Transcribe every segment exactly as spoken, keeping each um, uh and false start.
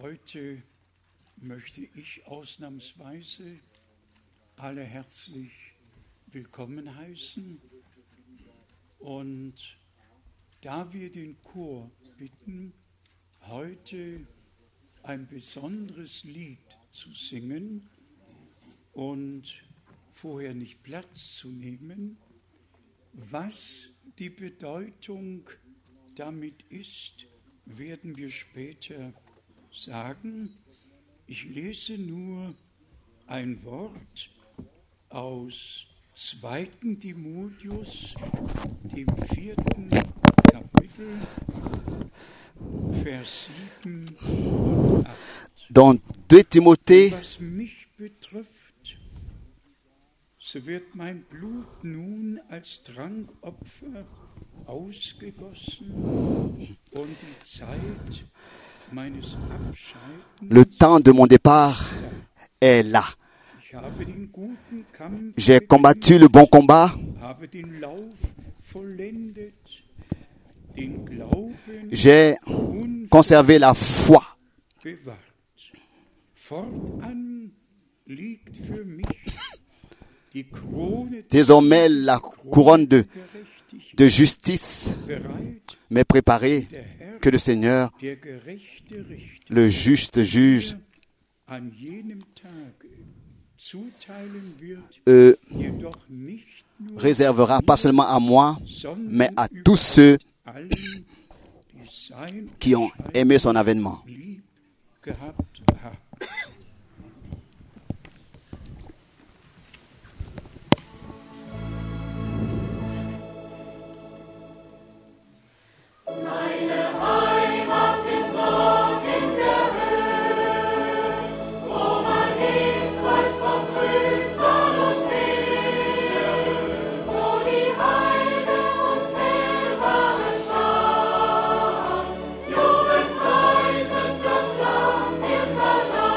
Heute möchte ich ausnahmsweise alle herzlich willkommen heißen und da wir den Chor bitten, heute ein besonderes Lied zu singen und vorher nicht Platz zu nehmen, was die Bedeutung damit ist, werden wir später sagen. Ich lese nur ein Wort aus zweiten Timotheus, dem vierten Kapitel, Vers sieben und acht. Dans deux Timothée, Was mich betrifft, so wird mein Blut nun als Trankopfer ausgegossen und die Zeit meines Abscheidens. le temps de mon départ est là. Ich habe den guten Kampf J'ai combattu le bon combat, gekämpft, habe den Lauf vollendet, den Glauben j'ai conservé la foi. bewahrt. Fortan liegt für mich die Krone Désormais, la couronne de, Gerechtigkeit de justice bereit, m'est préparée, der Herr, que le Seigneur, der gerechte Richter, le juste juge, an jenem Tage zuteilen wird, euh, jedoch nicht nur réservera pas seulement à moi, sondern mais à tous ceux allen, die sein qui ont aimé son avènement. lieb gehabt haben. Jubeln preisend das Lamm im Paradies.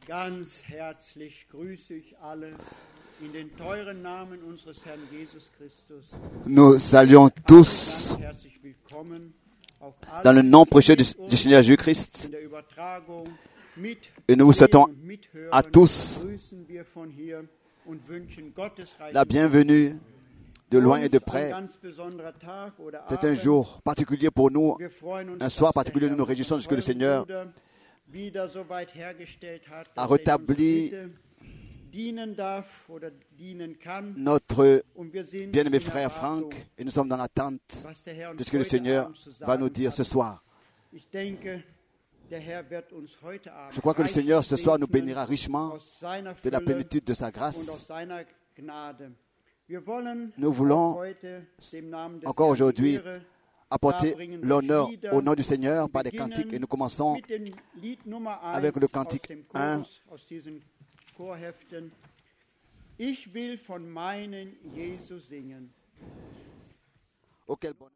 Ganz herzlich grüße ich alle in den teuren Namen unseres Herrn Jesus Christus. Nous saluons tous Ganz herzlich willkommen, auch alle, dans le nom précieux du, die du Seigneur uns Jésus-Christ. in der Übertragung mit Et nous vous souhaitons sehen und mithören, à tous grüßen wir von hier und wünschen Gottesreichen la bienvenue de loin et de Uns ein près. ganz besonderer Tag oder C'est un Abend. jour particulier pour nous, Wir freuen uns, un soir dass der particulier. Herr Nous nous réjouissons de ce que le unseren Seigneur Bruder wieder so weit hergestellt hat, a dass er in rétabli unserer Mitte dienen darf oder dienen kann. notre Und wir sind bien-aimé in frère Erwartung, Franck et nous sommes dans l'attente was der Herr uns de ce que le heute Seigneur Abend zu va nous sagen dire ce hat. soir. Ich denke, der Herr wird uns heute Abend Je crois que le reichlich Seigneur ce soir nous segnen bénira richement aus seiner de la Fülle plénitude de sa und aus grâce. seiner Gnade. Wir wollen Nous voulons auch heute dem Namen des encore Herrn aujourd'hui die Ehre apporter darbringen l'honneur durch Lieder. au nom du Seigneur par des Beginnen cantiques et nous commençons mit dem Lied Nummer eins avec le cantique aus dem un. Chorus, aus diesen Chorheften. Ich will von meinen Jesus singen. auquel bonheur.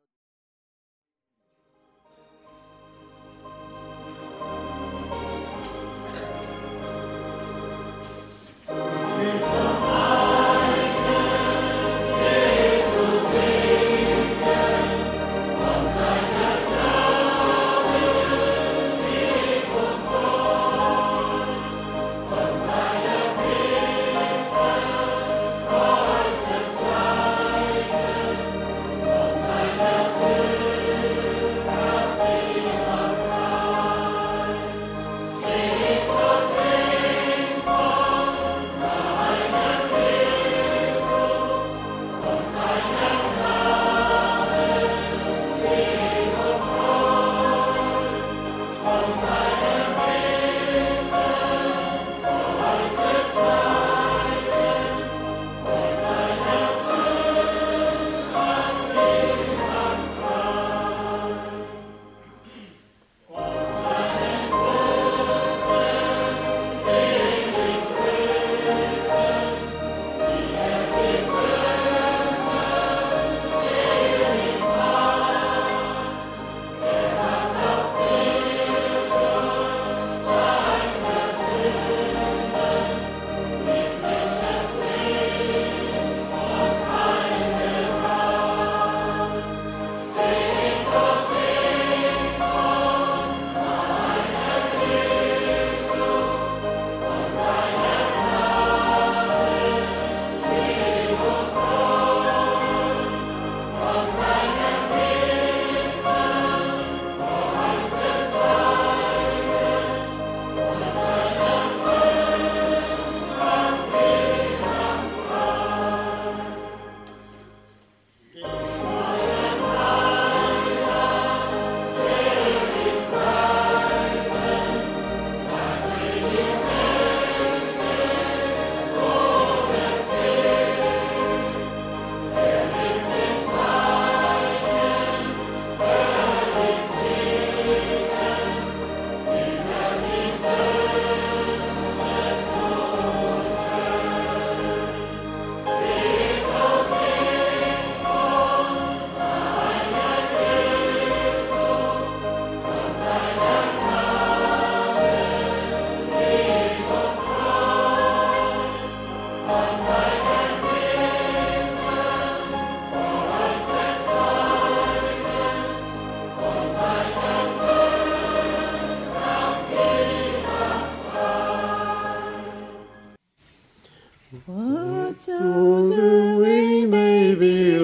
But though the way may be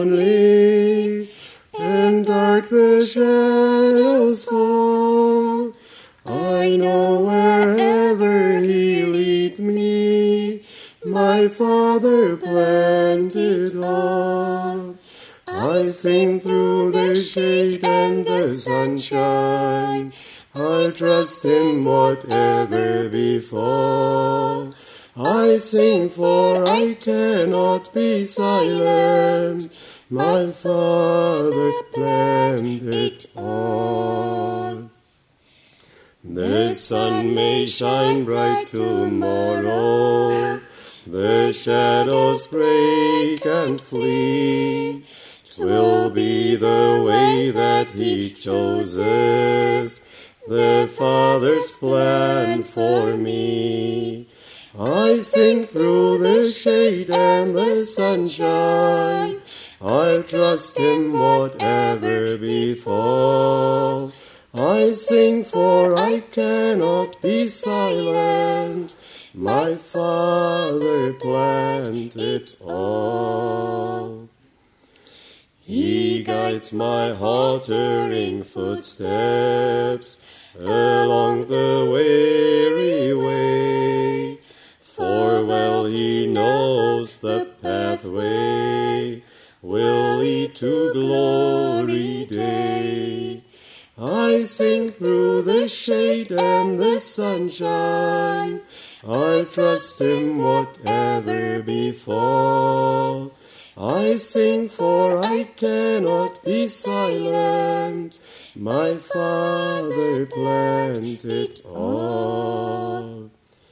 lonely and dark the shadows fall, I know wherever He lead me, my Father planted all. I sing through the shade and the sunshine, I'll trust Him whatever befall. I sing for I cannot be silent, my Father planned it all. The sun may shine bright tomorrow, the shadows break and flee, 'twill be the way that He chooses, the Father's plan for me. I sing through the shade and the sunshine. I'll trust Him whatever befall. I sing for I cannot be silent. My Father planned it all. He guides my faltering footsteps along the weary way, for well He knows the pathway will lead to glory day. I sing through the shade and the sunshine. I'll trust Him whatever befall. I sing for I cannot be silent. My Father planned it all.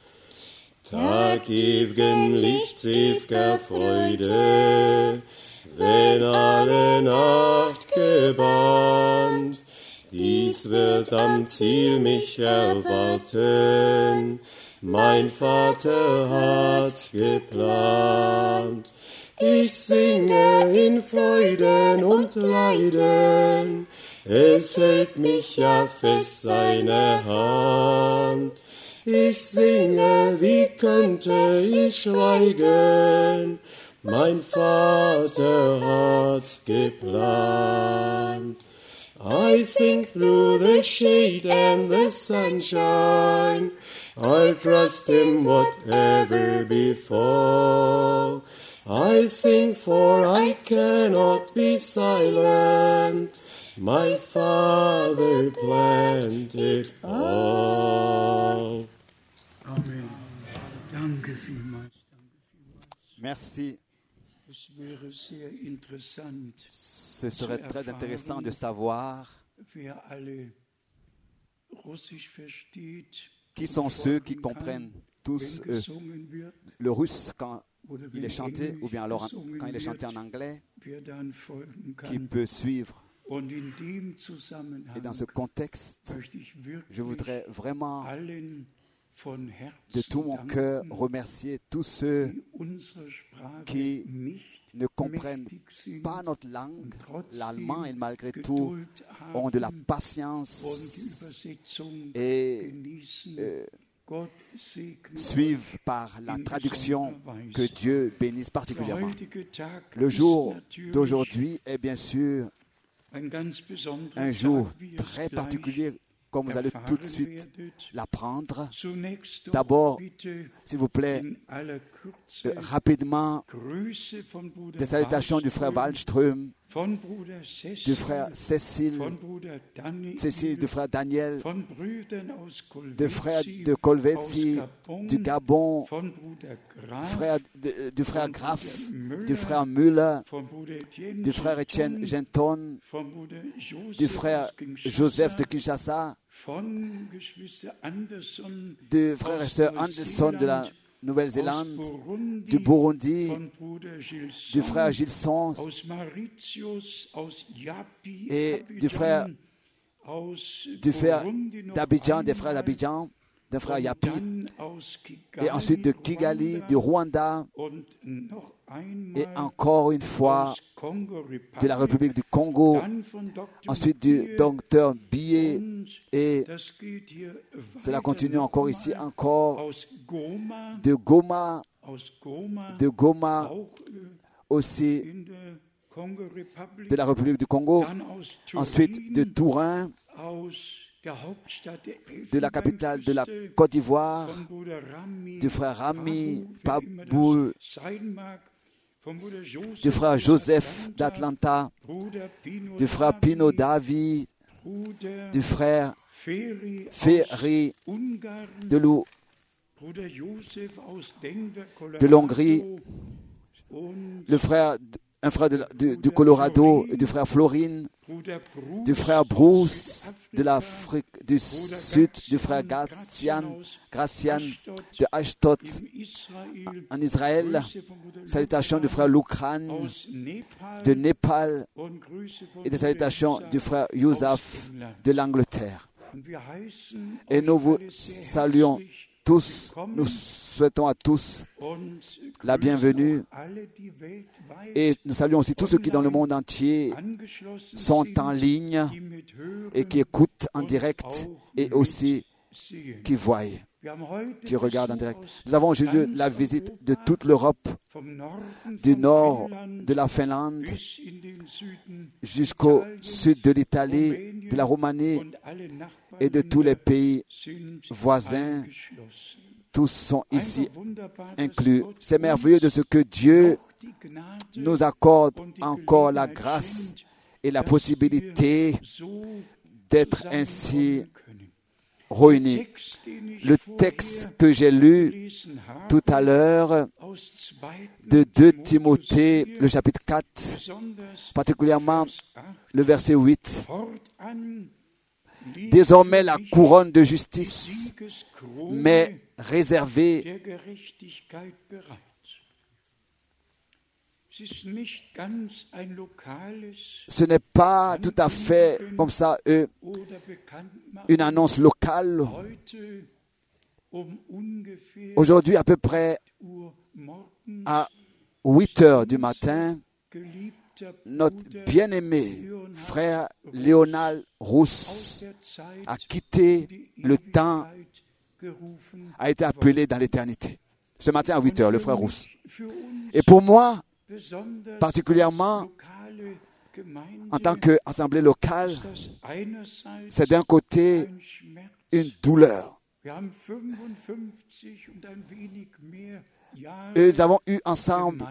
Tag ewigen Lichts, ewiger Freude, wenn alle Nacht gebannt. Dies wird am Ziel mich erwarten. Mein Vater hat geplant. Ich singe in Freuden und Leiden, es hält mich ja fest seine Hand. Ich singe, wie könnte ich schweigen, mein Vater hat geplant. I sing through the shade and the sunshine, I'll trust Him whatever befall. I sing for I cannot be silent. My Father planned it all. Amen. Danke vielmals. Danke vielmals. Merci. Es wäre sehr interessant, Ce serait très intéressant de savoir wer alle Russisch versteht, qui sont ceux qui comprennent tous wenn euh, gesungen wird, le russe quand oder il wenn est chanté, Englisch ou bien alors gesungen quand il est chanté en wird, anglais, wer dann folgen qui kann. peut suivre. Und in dem Et Zusammenhang dans ce contexte, möchte ich wirklich je voudrais vraiment allen von Herzen de tout mon cœur danken, remercier tous ceux die unsere Sprache qui nicht ne comprennent mächtig sind pas notre langue, und trotzdem l'allemand, et malgré tout Geduld ont de la haben und die patience Übersetzung et genießen. euh, Gott segne suivent par la in traduction. besonderer Weise. Que Dieu bénisse Der particulièrement. heutige Tag Le ist jour natürlich d'aujourd'hui est bien sûr ein ganz besonderer un jour Tag, wie es très gleich particulier, comme vous allez tout de erfahren suite werdet. l'apprendre. Zunächst doch D'abord, bitte s'il vous plaît, in aller Kürze euh, rapidement, Grüße von Bruder des salutations du frère Wallström, Wallström, von Bruder Cecil, du frère Cécile, von Bruder Daniel, Cécile, du frère Daniel, von Brüdern aus du frère Kolwezi, de Colvezzi, aus Gabon, du Gabon, von Bruder Graf, frère de- du frère von Graff, Bruder Müller, du frère Müller, von Bruder Etienne du frère Etienne Genton, Genton, von Bruder Joseph du frère aus Kinshasa, Joseph de Kinshasa, von Geschwister Anderson, du frère et aus sœur Anderson de la Neuseeland, Nouvelle-Zélande, aus Burundi, du Burundi, von Bruder Gilson, du frère Gilson aus Mauritius, aus Yapi, et Abidjan, du frère aus du frère Burundi noch d'Abidjan, des frères einmal, d'Abidjan, d'un frère und Yapi, dann aus Kigali, et ensuite de Kigali, Rwanda, du Rwanda, und noch einmal et encore une fois aus Kongo de la Republic, République du Congo, dann von Doktor ensuite du Bier, docteur Billet, und et das geht hier cela weiter continue noch encore mal, ici, encore aus Goma, de Goma, aus Goma, de Goma, auch äh, aussi in der Kongo Republic, de la République du Congo, dann aus ensuite de Turin, Turin, aus der Hauptstadt der de la capitale de la Elfenbeinküste, Côte d'Ivoire, von Bruder Rami, du frère Rami, Pabu, wer immer das Paboul, sein mag, von Bruder Joseph du frère aus Joseph Atlanta, d'Atlanta, Bruder Pino du frère Davi, Pino Davi, Bruder du frère Ferry Ferry aus Ungarn, de Lou, Bruder Joseph aus Denver, de l'Hongrie, Colorado, und le frère, un frère de la- du, du Colorado, du frère Florine, Bruder Bruce du frère aus Bruce de Südafrika, l'Afrique du Sud, du frère Gracian, Gracian de Ashdod in Israel, en Israël, Grüße von Bruder salutations du Lukas frère Lukran aus Nepal, de Népal und Grüße von et des Bruder salutations Isaac du frère aus Yousaf England. de l'Angleterre. Et nous vous saluons tous, nous souhaitons à tous la bienvenue et nous saluons aussi tous ceux qui dans le monde entier sont en ligne et qui écoutent en direct et aussi qui voient, qui regardent en direct. Nous avons aujourd'hui la visite de toute l'Europe, du nord de la Finlande jusqu'au sud de l'Italie, de la Roumanie et de tous les pays voisins. Tous sont ici inclus. C'est merveilleux de ce que Dieu nous accorde encore la grâce et la possibilité d'être ainsi réunis. Le texte que j'ai lu tout à l'heure de deux Timothée, le chapitre quatre, particulièrement le verset huit. Désormais la couronne de justice m'est réservée. Ce n'est pas tout à fait comme ça euh, une annonce locale. Aujourd'hui, à peu près à huit heures du matin, notre bien-aimé frère Léonard Rousse a quitté le temps, a été appelé dans l'éternité. Ce matin à huit heures, le frère Rousse. Et pour moi, particulièrement, en tant qu'assemblée locale, c'est d'un côté une douleur. Et nous avons eu ensemble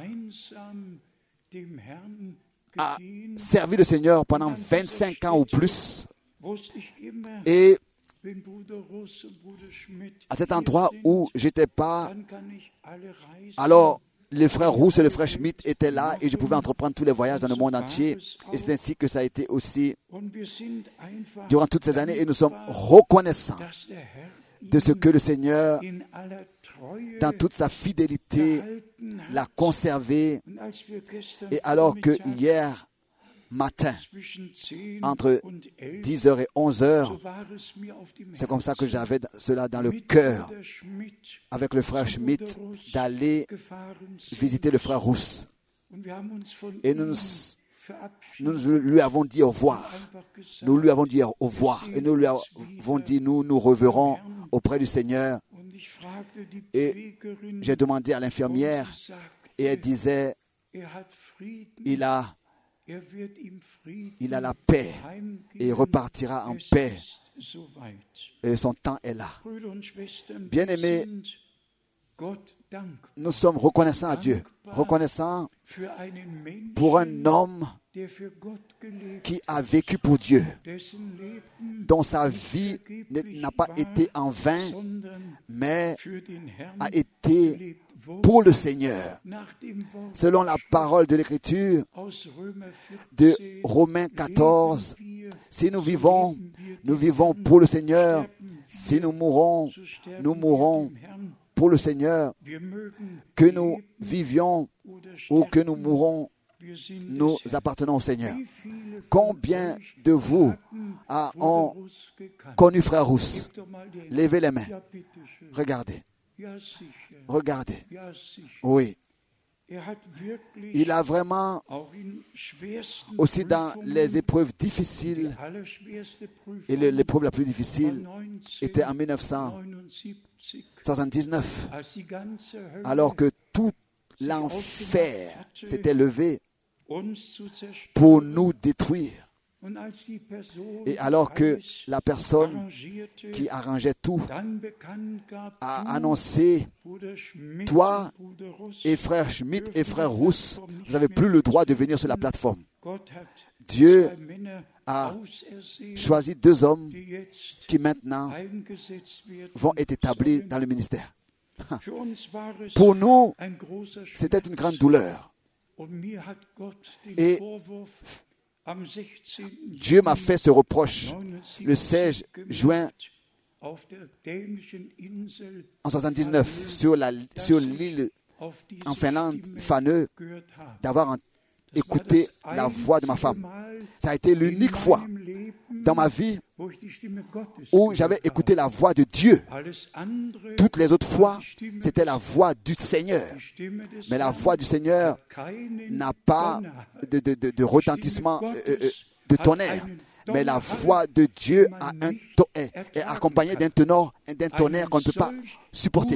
à servir le Seigneur pendant vingt-cinq ans ou plus. Et à cet endroit où je n'étais pas, alors les frères Rousse et le frère Schmidt étaient là et je pouvais entreprendre tous les voyages dans le monde entier. Et c'est ainsi que ça a été aussi durant toutes ces années. Et nous sommes reconnaissants de ce que le Seigneur, dans toute sa fidélité, l'a conservé. Et alors que hier matin, entre dix heures et onze heures, c'est comme ça que j'avais cela dans le cœur, avec le frère Schmidt, d'aller visiter le frère Rousse. Et nous, nous lui avons dit au revoir. Nous lui avons dit au revoir. Et nous lui avons dit, nous nous reverrons auprès du Seigneur. Et j'ai demandé à l'infirmière, et elle disait, il a Il a la paix et il repartira en paix. Et son temps est là. Bien-aimés, nous sommes reconnaissants à Dieu, reconnaissants pour un homme qui a vécu pour Dieu, dont sa vie n'a pas été en vain, mais a été pour le Seigneur. Selon la parole de l'Écriture de Romains quatorze, si nous vivons, nous vivons pour le Seigneur. Si nous mourons, nous mourons pour le Seigneur. Que nous vivions ou que nous mourons, nous appartenons au Seigneur. Combien de vous ont connu frère Rousse? Levez les mains. Regardez. Regardez. Oui. Il a vraiment, aussi dans les épreuves difficiles, et l'épreuve la plus difficile était en mille neuf cent soixante-dix-neuf, alors que tout l'enfer s'était levé pour nous détruire. Et alors que la personne qui arrangeait tout a annoncé, toi et frère Schmidt et frère Rousse, vous n'avez plus le droit de venir sur la plateforme. Dieu a choisi deux hommes qui maintenant vont être établis dans le ministère. Pour nous, c'était une grande douleur. Et Dieu m'a fait ce reproche le seize juin en soixante-dix-neuf sur, la, sur l'île en Finlande, Fanö, d'avoir écouté la voix de ma femme. Ça a été l'unique fois dans ma vie où j'avais écouté la voix de Dieu. Toutes les autres fois, c'était la voix du Seigneur. Mais la voix du Seigneur n'a pas de, de, de, de retentissement euh, de tonnerre. Mais la voix de Dieu a un to- est, est accompagnée d'un tonnerre, d'un tonnerre qu'on ne peut pas supporter.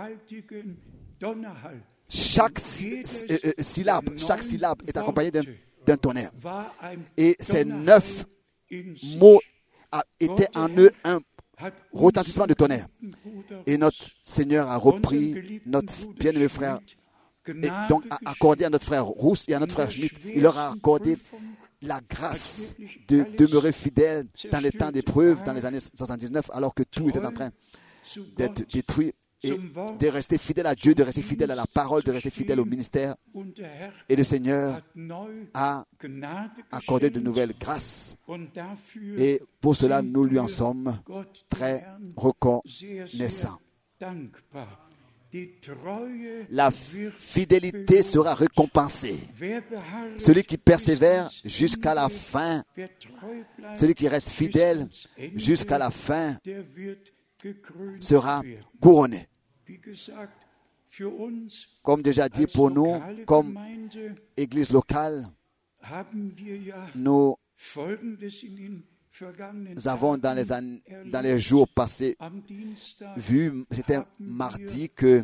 Chaque sy- euh, syllabe, chaque syllabe est accompagnée d'un, d'un tonnerre. Et ces neuf mots a été en eux un retentissement de tonnerre. Et notre Seigneur a repris notre bien-aimé frère et donc a accordé à notre frère Rousse et à notre frère Schmitt, il leur a accordé la grâce de demeurer fidèle dans les temps d'épreuve, dans les années soixante-dix-neuf, alors que tout était en train d'être détruit, et de rester fidèle à Dieu, de rester fidèle à la parole, de rester fidèle au ministère. Et le Seigneur a accordé de nouvelles grâces. Et pour cela, nous lui en sommes très reconnaissants. La fidélité sera récompensée. Celui qui persévère jusqu'à la fin, celui qui reste fidèle jusqu'à la fin, sera couronné. Comme déjà dit, pour nous, comme Église locale, nous avons dans les, années, dans les jours passés vu, c'était mardi, que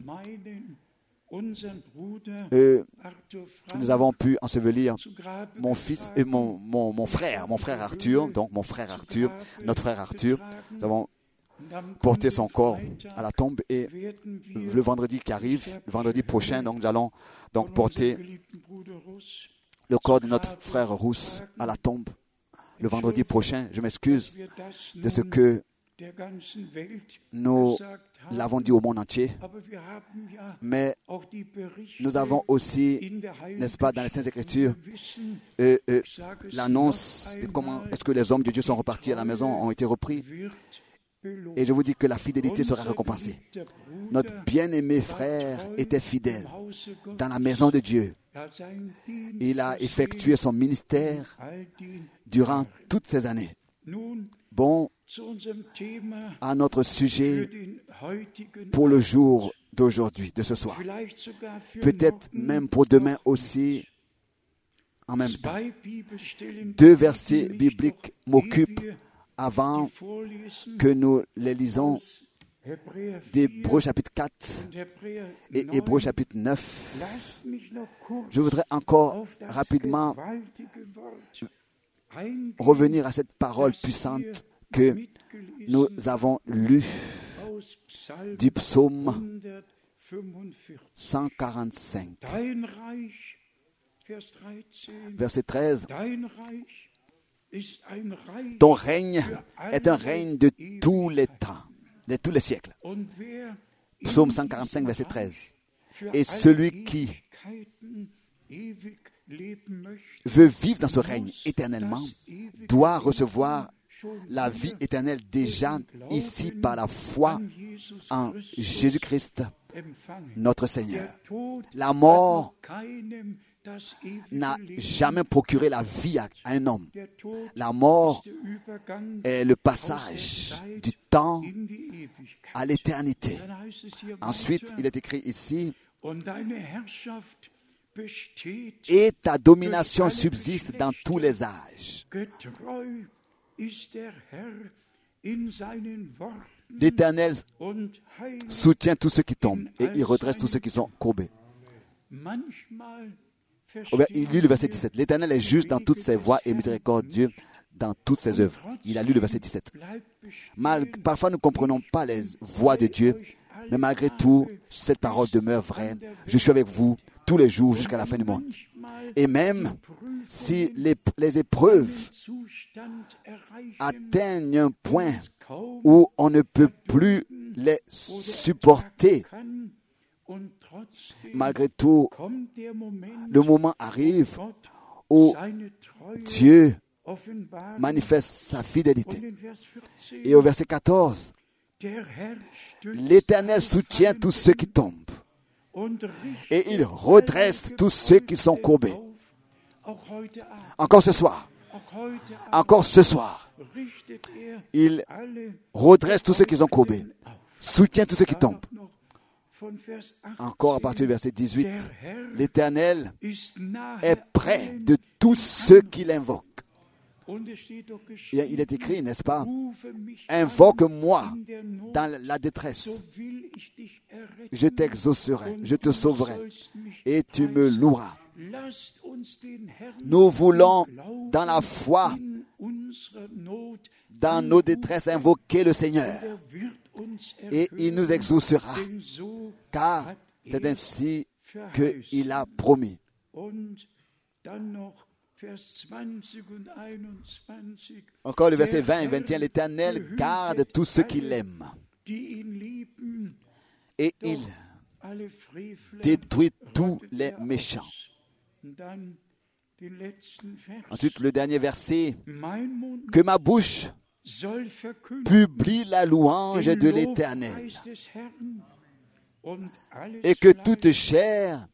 euh, nous avons pu ensevelir mon fils et mon, mon, mon frère, mon frère Arthur, donc mon frère Arthur, notre frère Arthur. Nous avons porté son corps à la tombe, et le vendredi qui arrive, le vendredi prochain, donc nous allons donc porter le corps de notre frère Rousse à la tombe. Le vendredi prochain, je m'excuse de ce que nous l'avons dit au monde entier, mais nous avons aussi, n'est-ce pas, dans les Saintes Écritures, euh, euh, l'annonce de comment est-ce que les hommes de Dieu sont repartis à la maison, ont été repris. Et je vous dis que la fidélité sera récompensée. Notre bien-aimé frère était fidèle dans la maison de Dieu. Il a effectué son ministère durant toutes ces années. Bon, à notre sujet pour le jour d'aujourd'hui, de ce soir. Peut-être même pour demain aussi, en même temps. Deux versets bibliques m'occupent avant que nous les lisons, d'Hébreux chapitre quatre et Hébreux chapitre neuf. Je voudrais encore rapidement revenir à cette parole puissante que nous avons lue du psaume cent quarante-cinq, verset treize. Ton règne est un règne de tous les temps, de tous les siècles. Psaume cent quarante-cinq, verset treize. Et celui qui veut vivre dans ce règne éternellement doit recevoir la vie éternelle déjà ici par la foi en Jésus-Christ, notre Seigneur. La mort n'a jamais procuré la vie à un homme. La mort est le passage du temps à l'éternité. Ensuite, il est écrit ici, et ta domination subsiste dans tous les âges. L'Éternel soutient tous ceux qui tombent et il redresse tous ceux qui sont courbés. Il lit le verset dix-sept. L'Éternel est juste dans toutes ses voies et miséricordieux dans toutes ses œuvres. Il a lu le verset dix-sept. Mal, parfois, nous ne comprenons pas les voies de Dieu, mais malgré tout, cette parole demeure vraie. Je suis avec vous tous les jours jusqu'à la fin du monde. Et même si les, les épreuves atteignent un point où on ne peut plus les supporter, malgré tout, le moment arrive où Dieu manifeste sa fidélité. Et au verset quatorze, l'Éternel soutient tous ceux qui tombent et il redresse tous ceux qui sont courbés. Encore ce soir, encore ce soir, Il redresse tous ceux qui sont courbés, soutient tous ceux qui tombent. Encore à partir du verset dix-huit, l'Éternel est près de tous ceux qui l'invoquent. Il est écrit, n'est-ce pas? Invoque-moi dans la détresse. Je t'exaucerai, je te sauverai et tu me loueras. Nous voulons, dans la foi, dans nos détresses, invoquer le Seigneur. Et il nous exaucera, car c'est ainsi qu'il a promis. Encore le verset vingt et vingt et un, l'Éternel garde tous ceux qui l'aiment. Et il détruit tous les méchants. Ensuite, le dernier verset, que ma bouche publie la louange de l'Éternel et que toute chair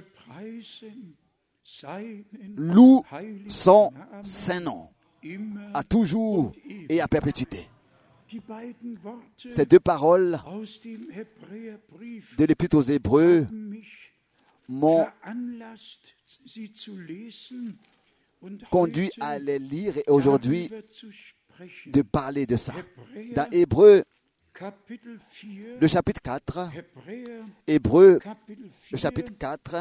loue son saint nom à toujours et à perpétuité. Ces deux paroles de l'Épître aux Hébreux m'ont conduit à les lire et aujourd'hui de parler de ça. Dans Hébreux, le chapitre quatre, Hébreux, le chapitre quatre,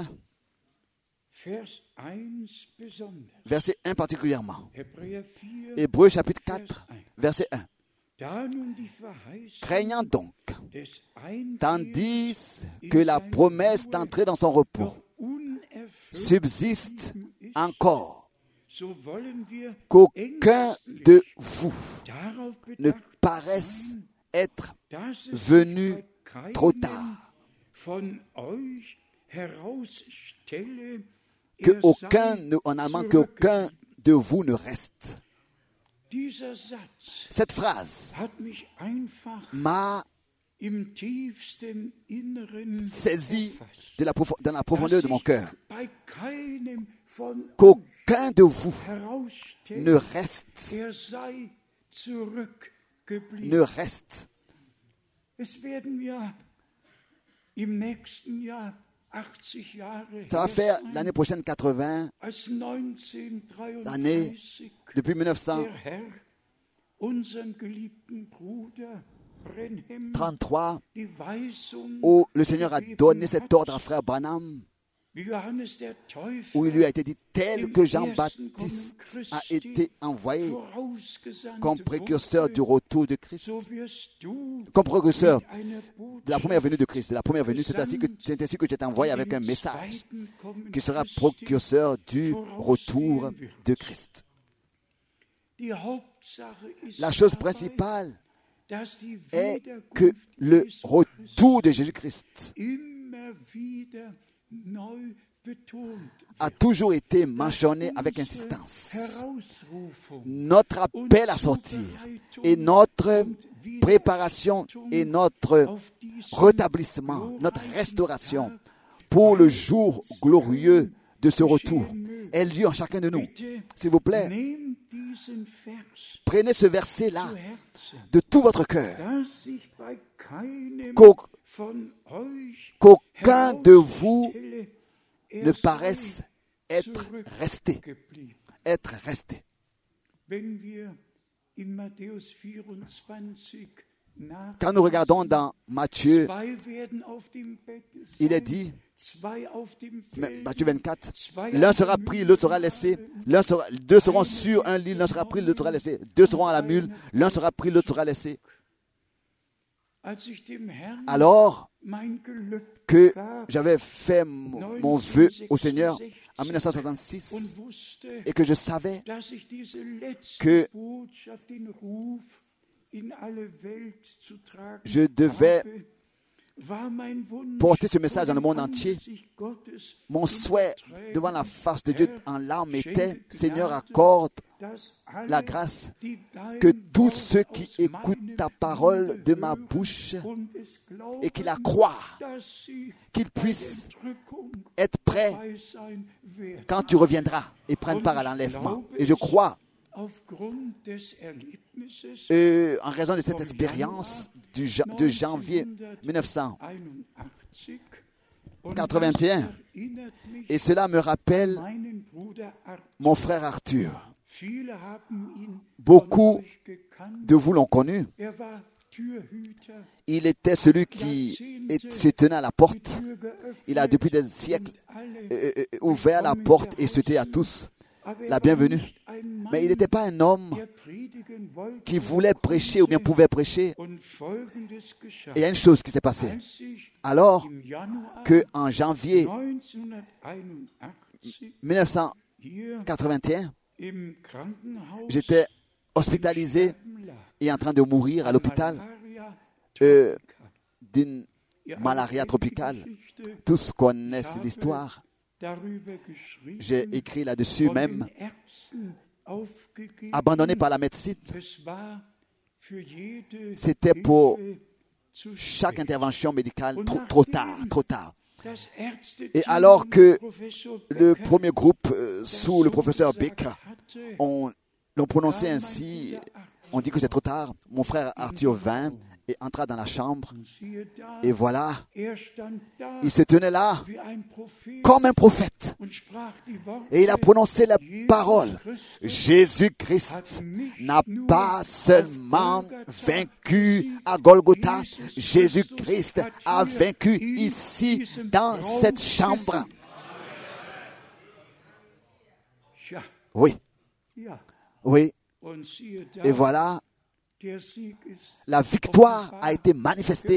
verset un particulièrement. Hébreux, chapitre quatre, verset un. Craignant donc, tandis que la promesse d'entrer dans son repos subsiste encore, qu'aucun de vous ne paraisse être venu trop tard, que aucun, en allemand, qu'aucun de vous ne reste. Cette phrase m'a saisi de la prof- dans la profondeur de mon cœur. Qu'aucun de vous ne reste, ne reste. Ça va faire l'année prochaine quatre-vingts années, depuis mille neuf cent trente-trois, où le Seigneur a donné cet ordre à frère Branham, où il lui a été dit tel que Jean-Baptiste a été envoyé comme précurseur du retour de Christ, comme précurseur de la première venue de Christ. De la première venue, c'est ainsi que, c'est ainsi que tu es envoyé avec un message qui sera précurseur du retour de Christ. La chose principale est que le retour de Jésus-Christ a toujours été mentionné avec insistance. Notre appel à sortir et notre préparation et notre rétablissement, notre restauration pour le jour glorieux de ce retour est lieu en chacun de nous. S'il vous plaît, prenez ce verset-là de tout votre cœur. Qu'aucun de vous ne paraisse être resté. Être resté. Quand nous regardons dans Matthieu, il est dit, Matthieu vingt-quatre, l'un sera pris, l'autre sera laissé, l'un sera, deux seront sur un lit, l'un sera pris, l'autre sera laissé, deux seront à la mule, l'un sera pris, l'autre sera laissé. Alors que j'avais fait mon, mon vœu au Seigneur en mille neuf cent soixante-six et que je savais que je devais porter ce message dans le monde entier, mon souhait devant la face de Dieu en larmes était, Seigneur, accorde la grâce que tous ceux qui écoutent ta parole de ma bouche et qui la croient, qu'ils puissent être prêts quand tu reviendras et prendre part à l'enlèvement. Et je crois euh, en raison de cette expérience du, de janvier mille neuf cent quatre-vingt-un. Et cela me rappelle mon frère Arthur. Beaucoup de vous l'ont connu. Il était celui qui se tenait à la porte. Il a depuis des siècles euh, euh, ouvert la porte et souhaité à tous la bienvenue. Mais il n'était pas un homme qui voulait prêcher ou bien pouvait prêcher. Et il y a une chose qui s'est passée. Alors qu'en janvier mille neuf cent quatre-vingt-un, j'étais hospitalisé et en train de mourir à l'hôpital euh, d'une malaria tropicale. Tous connaissent l'histoire. J'ai écrit là-dessus même, abandonné par la médecine. C'était pour chaque intervention médicale trop, trop tard, trop tard. Et alors que le premier groupe euh, sous le professeur Beck on l'ont prononcé ainsi, on dit que c'est trop tard. Mon frère Arthur vint et entra dans la chambre. Et voilà, il se tenait là comme un prophète. Et il a prononcé la parole. Jésus-Christ n'a pas seulement vaincu à Golgotha. Jésus-Christ a vaincu ici, dans cette chambre. Oui. Oui. Et voilà, la victoire a été manifestée.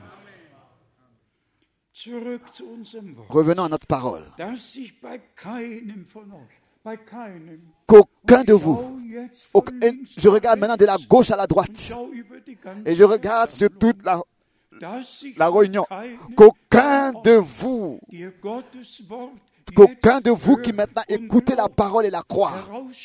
Revenons à notre parole. Qu'aucun de vous, aucun, je regarde maintenant de la gauche à la droite, et je regarde sur toute la, la réunion, qu'aucun de vous, qu'aucun de vous qui maintenant écoutez la parole et la croit,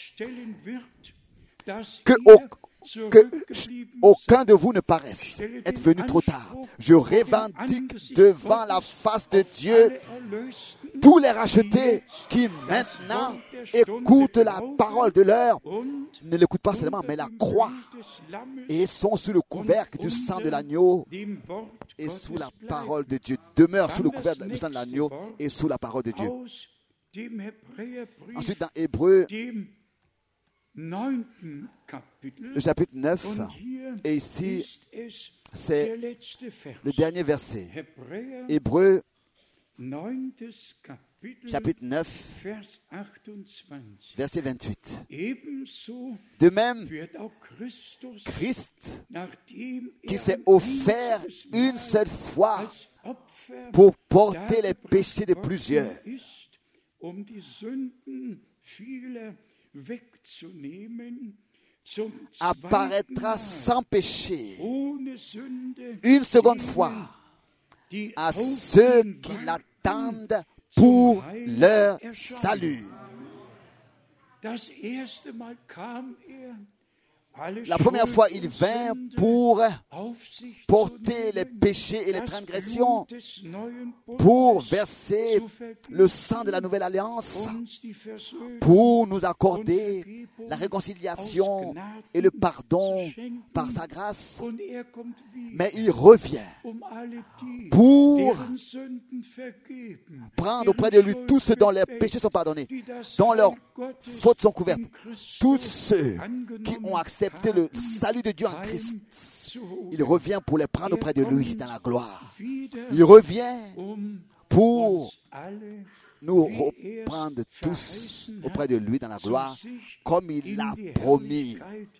que au, que aucun de vous ne paraisse être venu trop tard. Je revendique devant la face de Dieu tous les rachetés qui maintenant écoutent la parole de l'heure, ne l'écoutent pas seulement, mais la croient et sont sous le couvercle du sang de l'agneau et sous la parole de Dieu. Demeurent sous le couvercle du sang de l'agneau et sous la parole de Dieu. Ensuite, dans Hébreux, le chapitre neuf, et ici, c'est le dernier verset. Hébreux, chapitre neuf, verset vingt-huit. De même, Christ, qui s'est offert une seule fois pour porter les péchés de plusieurs, apparaîtra sans péché une seconde fois à ceux qui l'attendent pour leur salut. La première fois, il vint pour porter les péchés et les transgressions, pour verser le sang de la nouvelle alliance, pour nous accorder la réconciliation et le pardon par sa grâce. Mais il revient pour prendre auprès de lui tous ceux dont les péchés sont pardonnés, dont leurs fautes sont couvertes, tous ceux qui ont accepté le salut de Dieu en Christ. Il revient pour les prendre auprès de lui dans la gloire. Il revient pour nous reprendre tous auprès de lui dans la gloire, comme il l'a promis.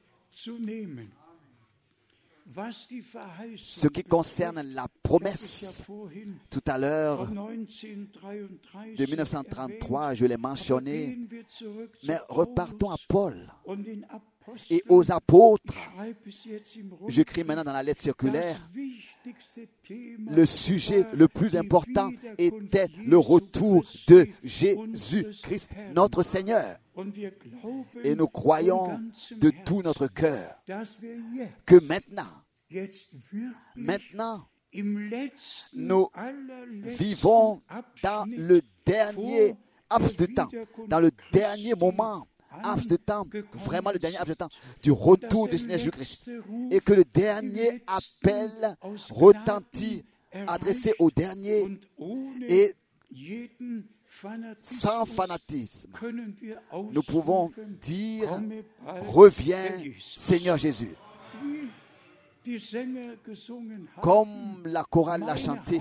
Ce qui concerne la promesse, tout à l'heure, de mille neuf cent trente-trois, je l'ai mentionné, mais repartons à Paul et aux apôtres. J'écris maintenant dans la lettre circulaire, le sujet le plus important était le retour de Jésus-Christ, notre Seigneur. Et nous croyons de tout notre cœur que maintenant, maintenant, nous vivons dans le dernier laps de temps, dans le dernier moment laps de temps, vraiment le dernier laps de temps du retour du Seigneur Jésus-Christ. Et que le dernier appel retentit, adressé au dernier et sans fanatisme, nous pouvons dire, reviens Seigneur Jésus. Comme la chorale l'a chanté,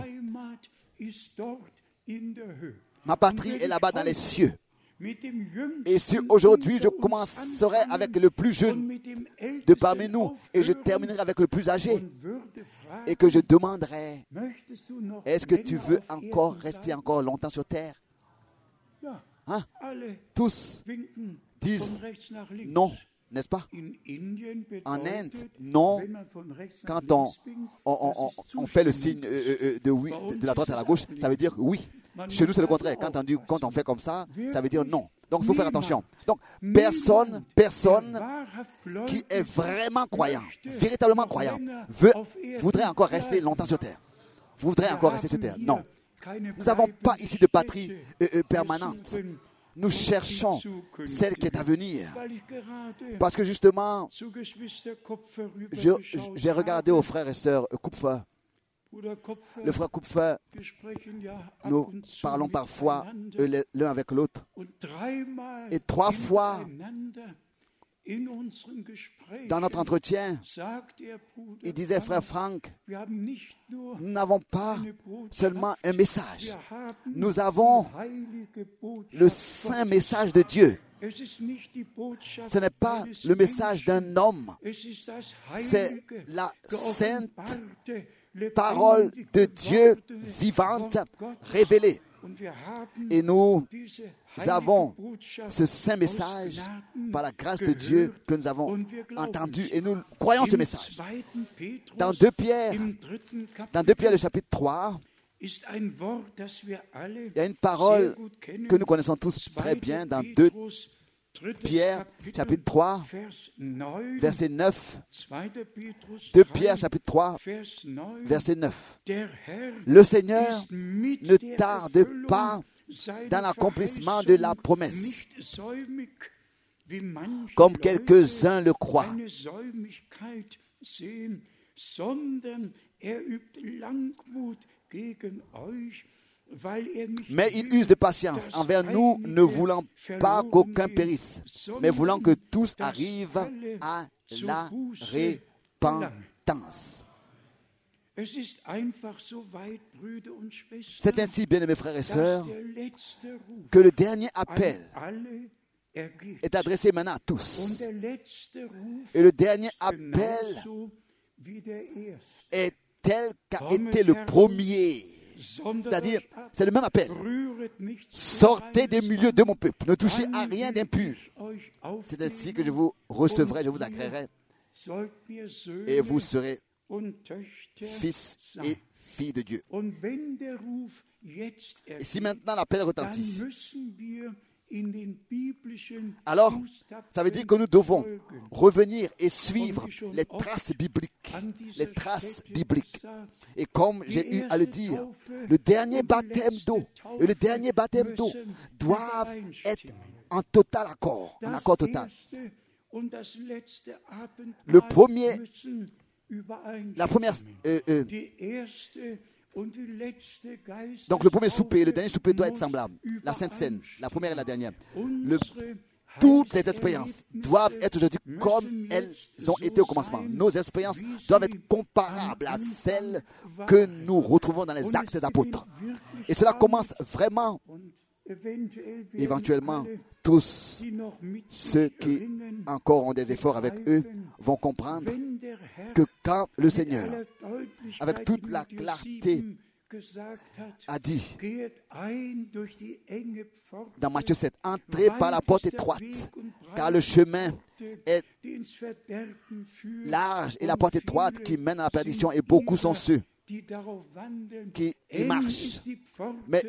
ma patrie est là-bas dans les cieux. Et si aujourd'hui je commencerai avec le plus jeune de parmi nous et je terminerai avec le plus âgé et que je demanderai, est-ce que tu veux encore rester encore longtemps sur terre? Hein? Tous disent non, n'est-ce pas? En Inde, non. Quand on, on, on, on fait le signe de, oui, de la droite à la gauche, ça veut dire oui. Chez nous, c'est le contraire. Quand on, dit, quand on fait comme ça, ça veut dire non. Donc, il faut faire attention. Donc, personne, personne qui est vraiment croyant, véritablement croyant, veut, voudrait encore rester longtemps sur terre. Voudrait encore rester sur terre. Non. Nous n'avons pas ici de patrie euh, euh, permanente. Nous cherchons celle qui est à venir. Parce que justement, je, j'ai regardé aux frères et sœurs Kupfer. Le frère Kupfer, nous parlons parfois l'un avec l'autre. Et trois fois, dans notre entretien, il disait, frère Frank, nous n'avons pas seulement un message, nous avons le saint message de Dieu. Ce n'est pas le message d'un homme, c'est la sainte parole de Dieu vivante, révélée. Et nous avons ce saint message par la grâce de Dieu que nous avons entendu et nous croyons ce message. Dans deux Pierre, dans deux Pierre le chapitre trois, il y a une parole que nous connaissons tous très bien dans deux Pierre chapitre trois, verset neuf. deux Pierre chapitre trois, verset neuf. Le Seigneur ne tarde pas dans l'accomplissement de la promesse, comme quelques-uns le croient. Mais il use de patience envers nous, ne voulant pas qu'aucun périsse, mais voulant que tous arrivent à la repentance. C'est ainsi, bien-aimés frères et sœurs, que le dernier appel est adressé maintenant à tous. Et le dernier appel est tel qu'a été le premier. C'est-à-dire, c'est le même appel. Sortez des milieux de mon peuple. Ne touchez à rien d'impur. C'est ainsi que je vous recevrai, je vous agréerai. Et vous serez fils et filles de Dieu. Et si maintenant l'appel retentit, alors, ça veut dire que nous devons revenir et suivre les traces bibliques. Les traces bibliques. Et comme j'ai eu à le dire, le dernier baptême d'eau et le dernier baptême d'eau doivent être en total accord, en accord total. Le premier, la première, euh, euh, donc le premier souper et le dernier souper doivent être semblables. La Sainte Seine, la première et la dernière. Le, toutes les expériences doivent être aujourd'hui comme elles ont été au commencement. Nos expériences doivent être comparables à celles que nous retrouvons dans les actes des apôtres. Et cela commence vraiment, éventuellement, tous ceux qui encore ont des efforts avec eux vont comprendre que quand le Seigneur, avec toute la clarté, a dit dans Matthieu sept, entrez par la porte étroite, car le chemin est large et la porte étroite qui mène à la perdition, et beaucoup sont ceux qui y marchent. Mais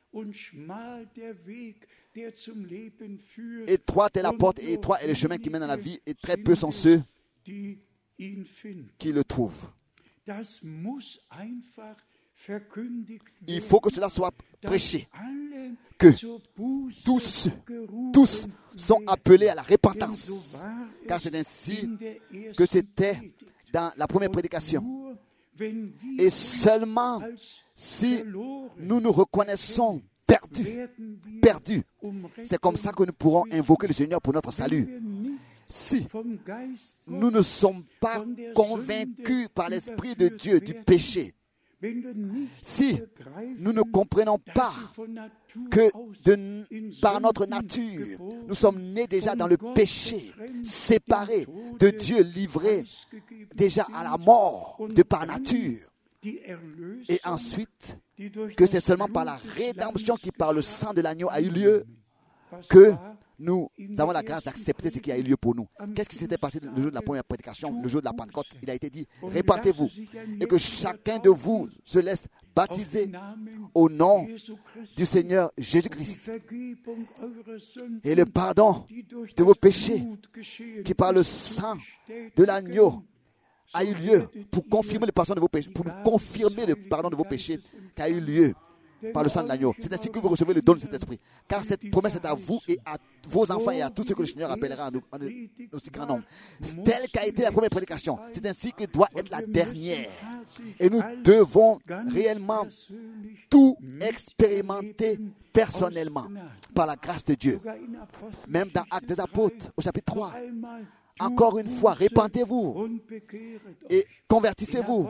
étroite est la porte et étroit est le chemin qui mène à la vie, et très peu sont ceux qui le trouvent. Il faut que cela soit prêché, que tous, tous sont appelés à la repentance, car c'est ainsi que c'était dans la première prédication. Et seulement si nous nous reconnaissons perdus, perdus, c'est comme ça que nous pourrons invoquer le Seigneur pour notre salut. Si nous ne sommes pas convaincus par l'Esprit de Dieu du péché, si nous ne comprenons pas que de, par notre nature, nous sommes nés déjà dans le péché, séparés de Dieu, livrés déjà à la mort de par nature, et ensuite que c'est seulement par la rédemption qui par le sang de l'agneau a eu lieu que nous avons la grâce d'accepter ce qui a eu lieu pour nous. Qu'est-ce qui s'était passé le jour de la première prédication, le jour de la Pentecôte? Il a été dit, répentez-vous et que chacun de vous se laisse baptiser au nom du Seigneur Jésus-Christ. Et le pardon de vos péchés qui par le sang de l'agneau a eu lieu pour confirmer le pardon de vos péchés, pour confirmer le pardon de vos péchés qui a eu lieu par le sang de l'agneau. C'est ainsi que vous recevez le don de cet esprit. Car cette promesse est à vous et à vos enfants et à tous ceux que le Seigneur appellera en aussi grand nombre. Telle qu'a été la première prédication, c'est ainsi que doit être la dernière. Et nous devons réellement tout expérimenter personnellement par la grâce de Dieu. Même dans Actes des Apôtres, au chapitre trois. Encore une fois, répentez-vous et convertissez-vous.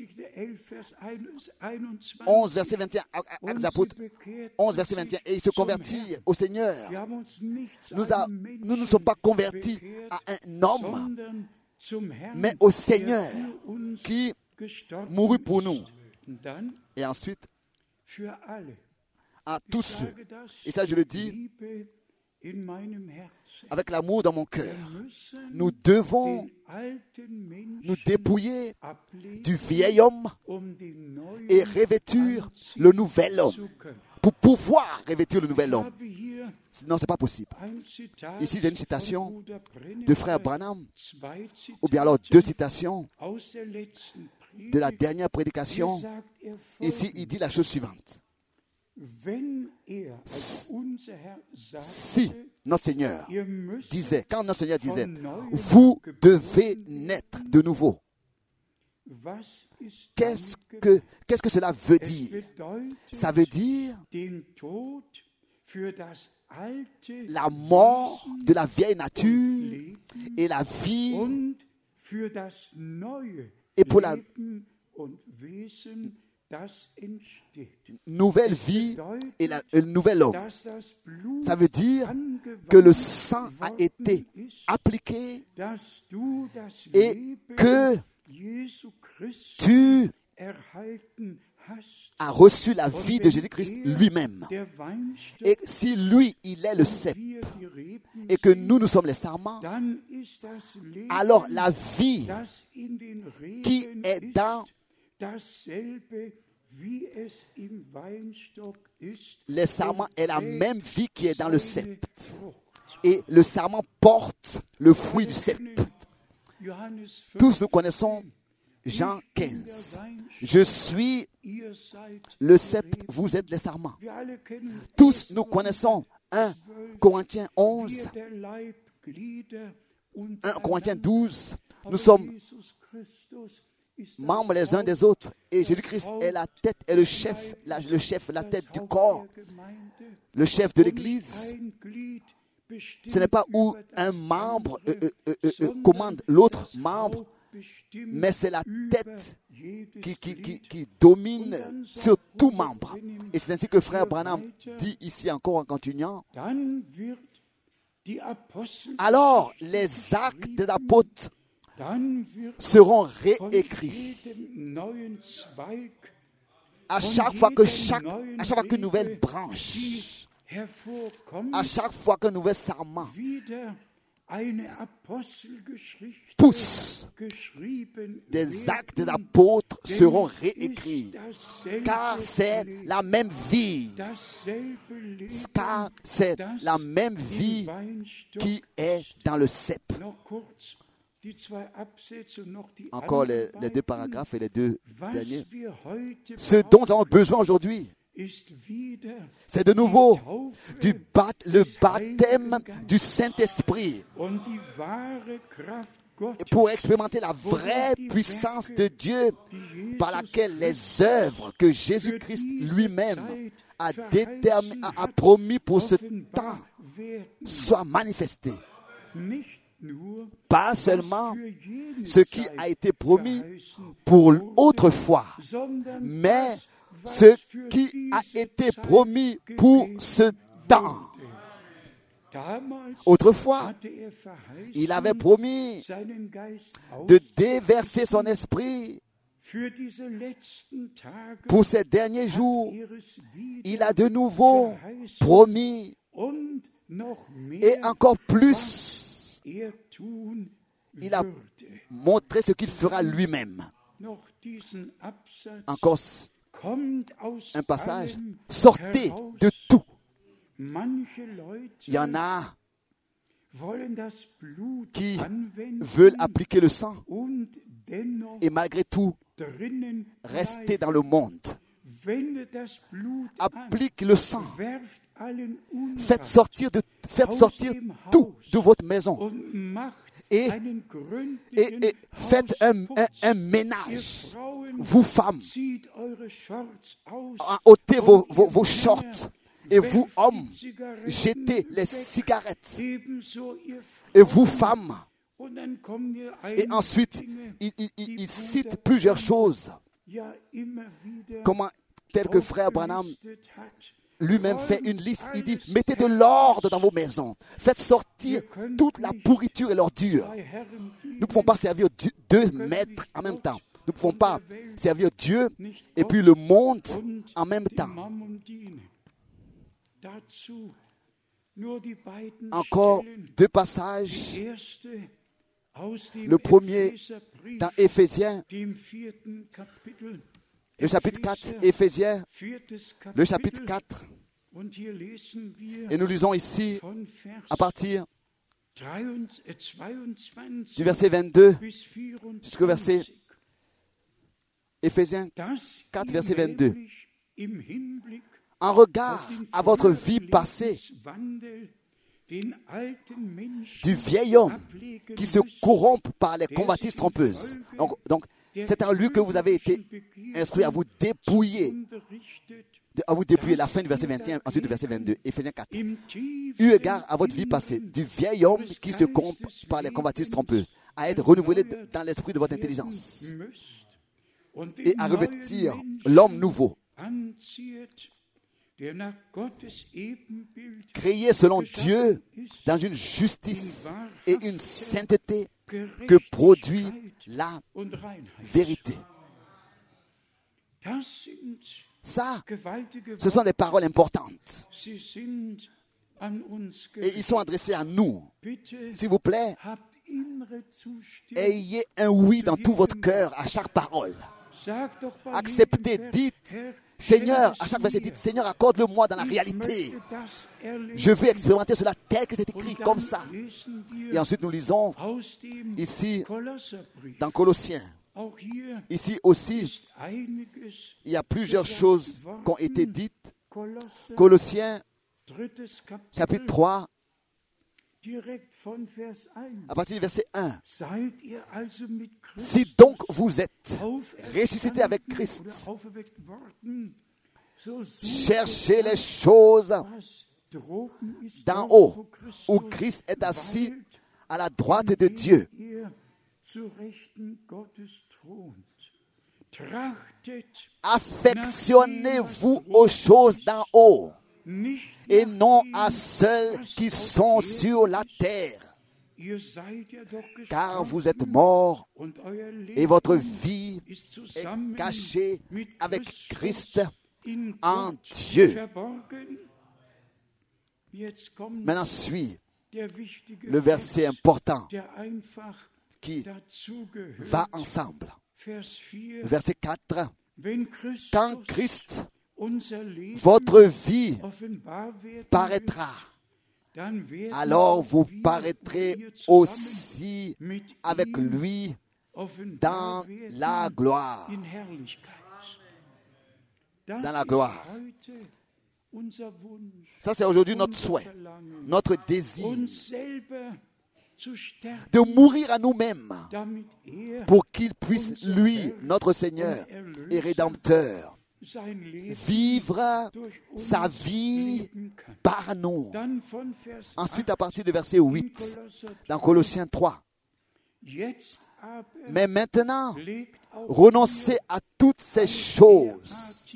onze, verset vingt et un, Actes des Apôtres, onze, verset vingt et un, et ils se convertirent au Seigneur. Nous a, nous ne sommes pas convertis à un homme, mais au Seigneur qui mourut pour nous. Et ensuite, à tous ceux, et ça je le dis avec l'amour dans mon cœur, nous devons nous dépouiller du vieil homme et revêtir le nouvel homme. Pour pouvoir revêtir le nouvel homme. Non, ce n'est pas possible. Ici, j'ai une citation de frère Branham, ou bien alors deux citations de la dernière prédication. Ici, il dit la chose suivante. Si notre Seigneur disait, quand notre Seigneur disait, vous devez naître de nouveau, qu'est-ce que, qu'est-ce que cela veut dire? Ça veut dire la mort de la vieille nature et la vie et pour la nouvelle vie et la, le nouvel homme. Ça veut dire que le sang a été appliqué et que tu as reçu la vie de Jésus-Christ lui-même. Et si lui, il est le cep et que nous, nous sommes les sarments, alors la vie qui est dans les sarments est la même vie qui est dans le cep. Et le sarment porte le fruit du cep. Tous nous connaissons Jean quinze. Je suis le cep, vous êtes les sarments. Tous nous connaissons un Corinthiens onze, un Corinthiens douze. Nous sommes membres les uns des autres et Jésus-Christ est la tête et le chef, la, le chef, la tête du corps, le chef de l'Église. Ce n'est pas où un membre euh, euh, euh, euh, commande l'autre membre, mais c'est la tête qui, qui, qui, qui domine sur tout membre. Et c'est ainsi que frère Branham dit ici encore en continuant. Alors les actes des apôtres seront réécrits. À chaque fois que chaque, à chaque fois qu'une nouvelle branche, à chaque fois qu'un nouvel sarment pousse, des actes des apôtres seront réécrits, car c'est la même vie, car c'est la même vie qui est dans le cep. Encore les, les deux paragraphes et les deux derniers. Ce dont nous avons besoin aujourd'hui, c'est de nouveau du bat, le baptême du Saint-Esprit pour expérimenter la vraie puissance de Dieu par laquelle les œuvres que Jésus-Christ lui-même a, détermin, a, a promis pour ce temps soient manifestées. Pas seulement ce qui a été promis pour autrefois, mais ce qui a été promis pour ce temps. Autrefois, il avait promis de déverser son esprit pour ces derniers jours. Il a de nouveau promis et encore plus, il a montré ce qu'il fera lui-même. Encore un passage, sortez de tout. Il y en a qui veulent appliquer le sang et malgré tout rester dans le monde. Applique le sang. Faites sortir, de, faites sortir tout de votre maison. Et, et, et faites un, un, un ménage. Vous femmes, ôtez vos, vos, vos shorts. Et vous, hommes, jetez les cigarettes. Et vous, femmes. Et ensuite, il, il, il, il cite plusieurs choses. Comment, tel que frère Branham lui-même fait une liste. Il dit, mettez de l'ordre dans vos maisons. Faites sortir toute la pourriture et l'ordure. Nous ne pouvons pas servir Dieu, deux maîtres en même temps. Nous ne pouvons pas servir Dieu et puis le monde en même temps. Encore deux passages. Le premier dans Éphésiens, le chapitre quatre, Éphésiens, le chapitre quatre. Et nous lisons ici à partir du verset vingt-deux jusqu'au verset Éphésiens quatre, verset vingt-deux. En regard à votre vie passée, du vieil homme qui se corrompt par les convoitises trompeuses. Donc, donc c'est en lui que vous avez été instruit à vous dépouiller, à vous dépouiller. La fin du verset vingt et un, ensuite du verset vingt-deux, Éphésiens quatre. Eu égard à votre vie passée, du vieil homme qui se corrompt par les convoitises trompeuses, à être renouvelé dans l'esprit de votre intelligence et à revêtir l'homme nouveau, créé selon Dieu dans une justice et une sainteté que produit la vérité. Ça, ce sont des paroles importantes. Et ils sont adressés à nous. S'il vous plaît, ayez un oui dans tout votre cœur à chaque parole. Acceptez, dites, Seigneur, à chaque verset, dites, Seigneur, accorde-le-moi dans la réalité. Je veux expérimenter cela tel que c'est écrit, comme ça. Et ensuite, nous lisons ici, dans Colossiens. Ici aussi, il y a plusieurs choses qui ont été dites. Colossiens, chapitre trois, à partir du verset un. Si donc vous êtes ressuscités avec Christ, cherchez les choses d'en haut, où Christ est assis à la droite de Dieu. Affectionnez-vous aux choses d'en haut et non à celles qui sont sur la terre. Car vous êtes morts et votre vie est cachée avec Christ en Dieu. Maintenant suit le verset important qui va ensemble. Verset quatre. Quand Christ, votre vie, paraîtra, alors vous paraîtrez aussi avec lui dans la gloire. Dans la gloire. Ça, c'est aujourd'hui notre souhait, notre désir de mourir à nous-mêmes pour qu'il puisse, lui, notre Seigneur et Rédempteur, vivre sa vie par nous. Ensuite, à partir du verset huit, dans Colossiens trois, mais maintenant, renoncez à toutes ces choses.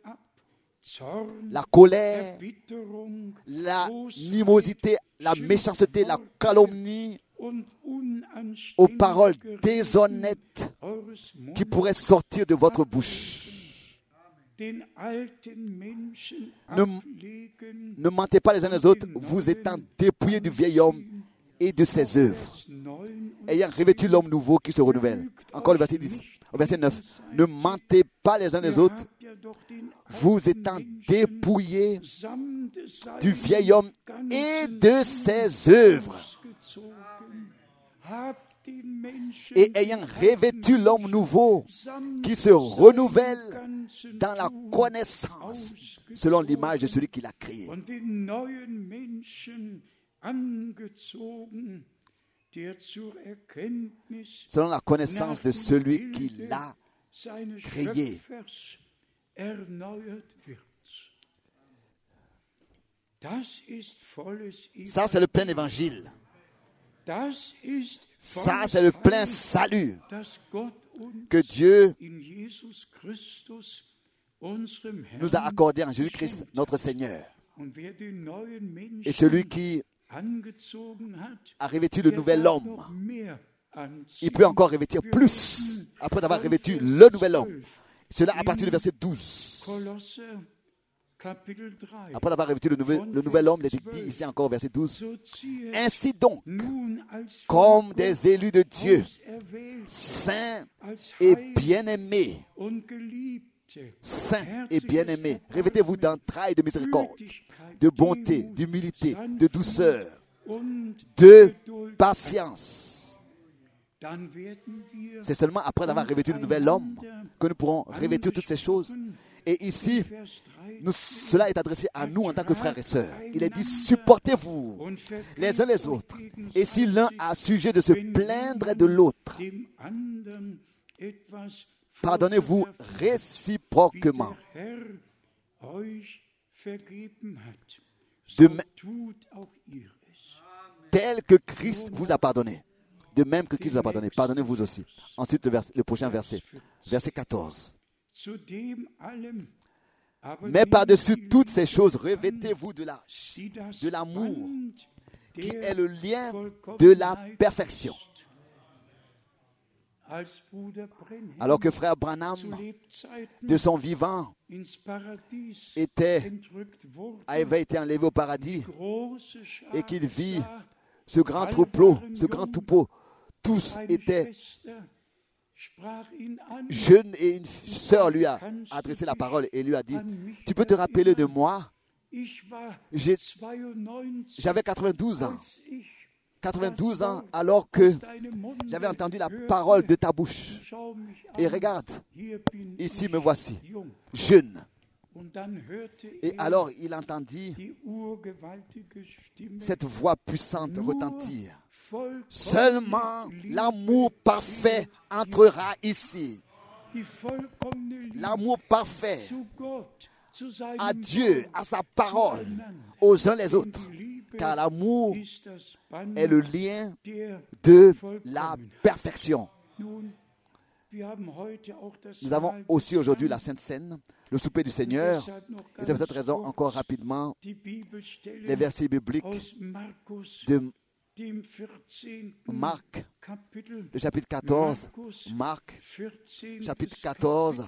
La colère, l'animosité, la méchanceté, la calomnie, aux paroles déshonnêtes qui pourraient sortir de votre bouche. Ne, ne mentez pas les uns les autres, vous étant dépouillés du vieil homme et de ses œuvres, ayant revêtu l'homme nouveau qui se renouvelle. Encore le verset dix, au verset neuf. Ne mentez pas les uns les autres, vous étant dépouillés du vieil homme et de ses œuvres, et ayant revêtu l'homme nouveau qui se renouvelle dans la connaissance selon l'image de celui qui l'a créé. Selon la connaissance de celui qui l'a créé. Ça, c'est le plein évangile. Ça, c'est le plein salut que Dieu nous a accordé en Jésus-Christ, notre Seigneur. Et celui qui a revêtu le nouvel homme, il peut encore revêtir plus, après avoir revêtu le nouvel homme. Cela à partir du verset douze. Après avoir revêtu le nouvel, le nouvel homme, il est dit ici encore au verset douze. Ainsi donc, comme des élus de Dieu, saints et bien-aimés, saints et bien-aimés, revêtez-vous d'entrailles de miséricorde, de bonté, d'humilité, de douceur, de patience. C'est seulement après avoir revêtu le nouvel homme que nous pourrons revêtir toutes ces choses. Et ici, nous, cela est adressé à nous en tant que frères et sœurs. Il est dit, supportez-vous les uns les autres. Et si l'un a sujet de se plaindre de l'autre, pardonnez-vous réciproquement. De même, tel que Christ vous a pardonné. De même que Christ vous a pardonné, pardonnez-vous aussi. Ensuite, le, vers, le prochain verset, verset quatorze. Mais par-dessus toutes ces choses, revêtez-vous de, la, de l'amour, qui est le lien de la perfection. Alors que frère Branham, de son vivant, était, avait été enlevé au paradis et qu'il vit ce grand troupeau, ce grand troupeau, tous étaient jeunes et une sœur lui a adressé la parole et lui a dit, tu peux te rappeler de moi? J'ai, j'avais quatre-vingt-douze ans. quatre-vingt-douze ans alors que j'avais entendu la parole de ta bouche. Et regarde, ici me voici, jeune. Et alors il entendit cette voix puissante retentir. Seulement l'amour parfait entrera ici. L'amour parfait à Dieu, à sa parole, aux uns les autres. Car l'amour est le lien de la perfection. Nous avons aussi aujourd'hui la Sainte Seine, le souper du Seigneur. Et c'est pour cette raison, encore rapidement, les versets bibliques de Marc, le chapitre quatorze, Marc, chapitre quatorze.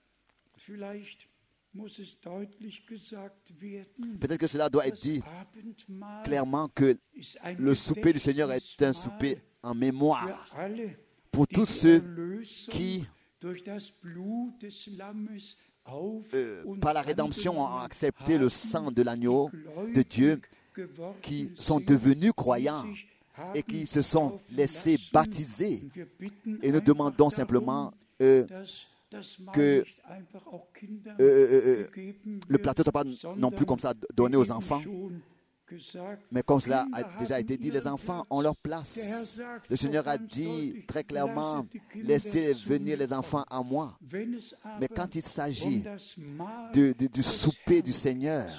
Peut-être que cela doit être dit clairement que le souper du Seigneur est un souper en mémoire pour tous ceux qui, euh, par la rédemption, ont accepté le sang de l'agneau de Dieu qui sont devenus croyants et qui se sont laissés baptiser. Et nous demandons simplement euh, que euh, euh, euh, le plateau ne soit pas non plus comme ça donné aux enfants. Mais comme cela a déjà été dit, les enfants ont leur place. Le Seigneur a dit très clairement, laissez venir les enfants à moi. Mais quand il s'agit de, de, du souper du Seigneur,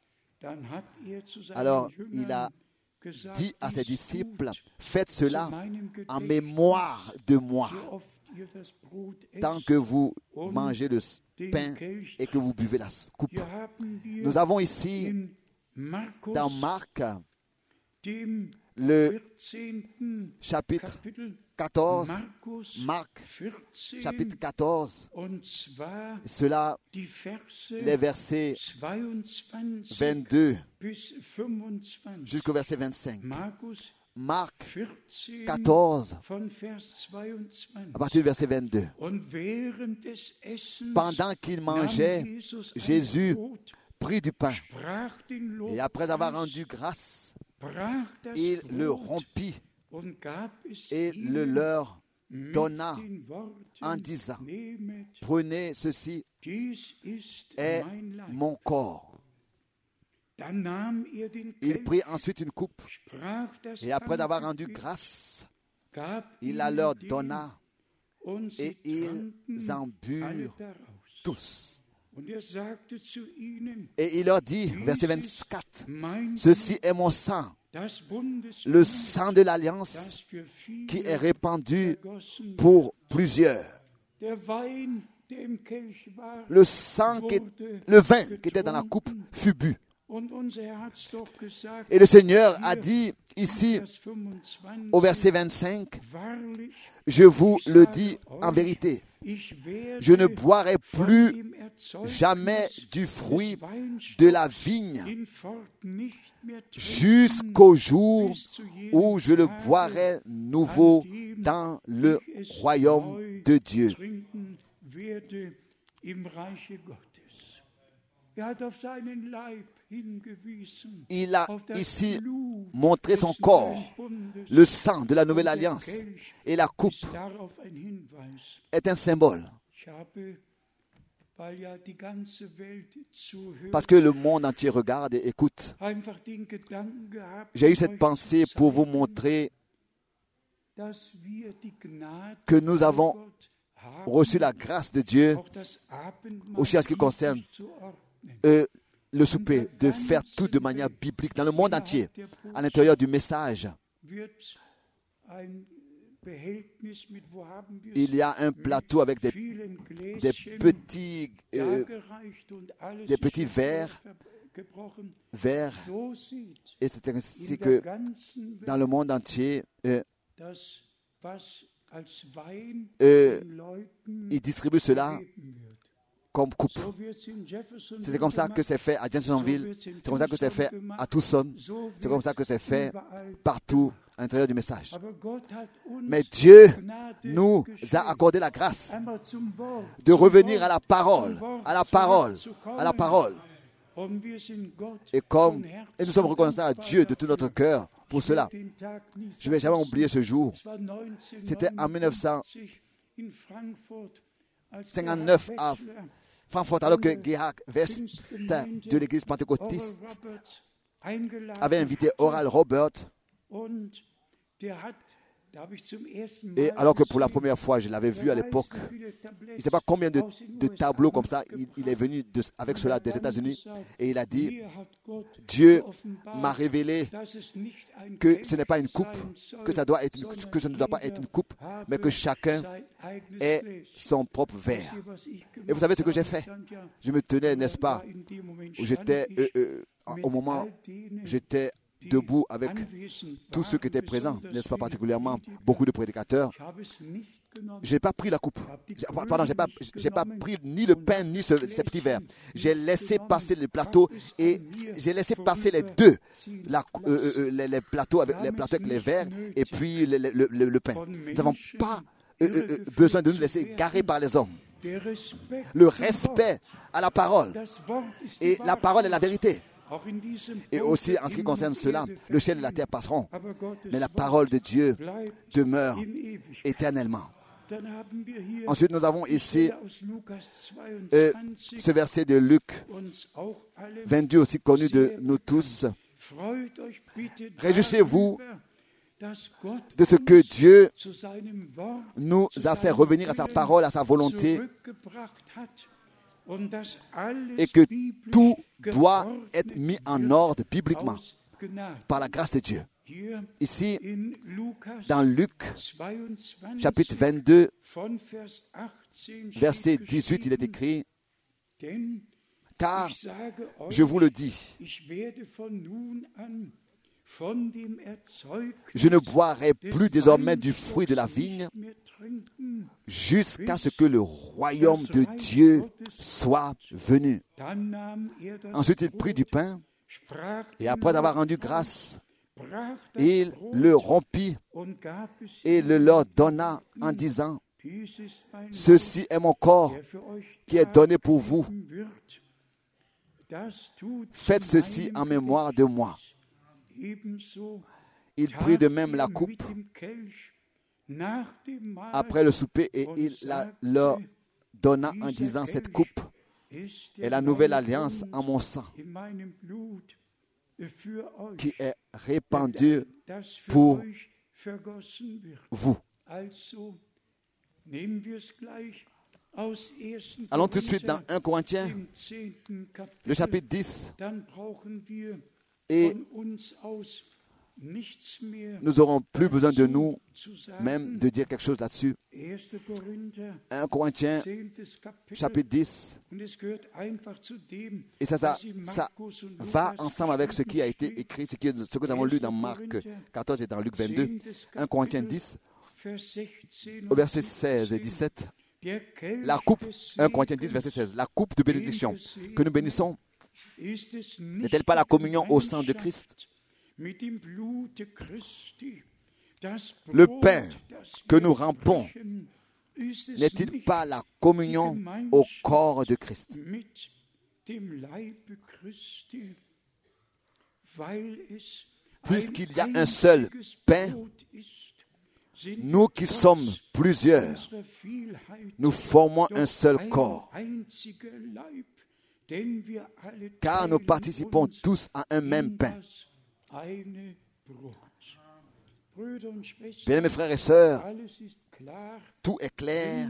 alors il a dit à ses disciples, faites cela en mémoire de moi. Tant que vous mangez le pain et que vous buvez la coupe. Nous avons ici dans Marc, le chapitre quatorze, Marc, chapitre quatorze, cela, les versets vingt-deux jusqu'au verset vingt-cinq. Marc quatorze, à partir du verset vingt-deux. Pendant qu'il mangeait, Jésus prit du pain et après avoir rendu grâce, il le rompit et le leur donna en disant, prenez ceci, est mon corps. Il prit ensuite une coupe et après avoir rendu grâce, il la leur donna et ils en burent tous. Et il leur dit, verset vingt-quatre, ceci est mon sang, le sang de l'alliance qui est répandu pour plusieurs. Le sang, qui, le vin qui était dans la coupe fut bu. Et le Seigneur a dit ici, au verset vingt-cinq, je vous le dis en vérité, je ne boirai plus jamais du fruit de la vigne jusqu'au jour où je le boirai nouveau dans le royaume de Dieu. Il a ici montré son corps, le sang de la nouvelle alliance, et la coupe est un symbole. Parce que le monde entier regarde et écoute. J'ai eu cette pensée pour vous montrer que nous avons reçu la grâce de Dieu aussi en ce qui concerne euh, le souper, de faire tout de manière biblique dans le monde entier, à l'intérieur du message. Il y a un plateau avec des, des, petits, euh, des petits verres, verres, et c'est ainsi que dans le monde entier, euh, euh, ils distribuent cela comme coupe. C'est comme ça que c'est fait à Jeffersonville, c'est comme ça que c'est fait à Tucson, c'est comme ça que c'est fait partout à l'intérieur du message. Mais Dieu nous a accordé la grâce de revenir à la parole, à la parole, à la parole. Et comme et nous sommes reconnaissants à Dieu de tout notre cœur pour cela. Je ne vais jamais oublier ce jour. C'était en mille neuf cent cinquante-neuf à Francfort, alors que Gerhard West de l'église pentecôtiste avait invité Oral Robert. Et alors que pour la première fois, je l'avais vu à l'époque, il ne sait pas combien de, de tableaux comme ça, il, il est venu de, avec cela des États-Unis et il a dit, Dieu m'a révélé que ce n'est pas une coupe, que, ça doit être une, que ce ne doit pas être une coupe, mais que chacun ait son propre verre. Et vous savez ce que j'ai fait? Je me tenais, n'est-ce pas, où j'étais, euh, euh, au moment, j'étais debout avec tous ceux qui étaient présents, n'est-ce pas, particulièrement beaucoup de prédicateurs. Je n'ai pas pris la coupe. Pardon, je n'ai pas, j'ai pas pris ni le pain, ni ce, ces petits verres. J'ai laissé passer le plateau et j'ai laissé passer les deux, la, euh, euh, les, les, plateaux avec, les plateaux avec les verres et puis le, le, le, le pain. Nous n'avons pas euh, euh, besoin de nous laisser garer par les hommes. Le respect à la parole. Et la parole est la vérité. Et aussi, en ce qui concerne cela, le ciel et la terre passeront, mais la parole de Dieu demeure éternellement. Ensuite, nous avons ici euh, ce verset de Luc vingt-deux, aussi connu de nous tous. Réjouissez-vous de ce que Dieu nous a fait revenir à sa parole, à sa volonté, et que tout doit être mis en ordre bibliquement par la grâce de Dieu. Ici, dans Luc, chapitre vingt-deux, verset dix-huit, il est écrit « Car, je vous le dis, je ne boirai plus désormais du fruit de la vigne jusqu'à ce que le royaume de Dieu soit venu. » Ensuite, il prit du pain et après avoir rendu grâce, il le rompit et le leur donna en disant « Ceci est mon corps qui est donné pour vous. Faites ceci en mémoire de moi. » Il prit de même la coupe après le souper et il la leur donna en disant « Cette coupe est la nouvelle alliance en mon sang, qui est répandue pour vous. » Allons tout de suite dans un Corinthiens, le chapitre dix, et nous n'aurons plus besoin de nous même de dire quelque chose là-dessus. un Corinthiens, chapitre dix, et ça, ça, ça va ensemble avec ce qui a été écrit, ce, qui, ce que nous avons lu dans Marc quatorze et dans Luc vingt-deux. un Corinthiens dix, au verset seize et dix-sept. La coupe, un Corinthiens dix, verset seize, la coupe de bénédiction que nous bénissons, n'est-elle pas la communion au sang de Christ? Le pain que nous rampons n'est-il pas la communion au corps de Christ? Puisqu'il y a un seul pain, nous qui sommes plusieurs, nous formons un seul corps, car nous participons tous à un même pain. Bien, mes frères et sœurs, tout est clair.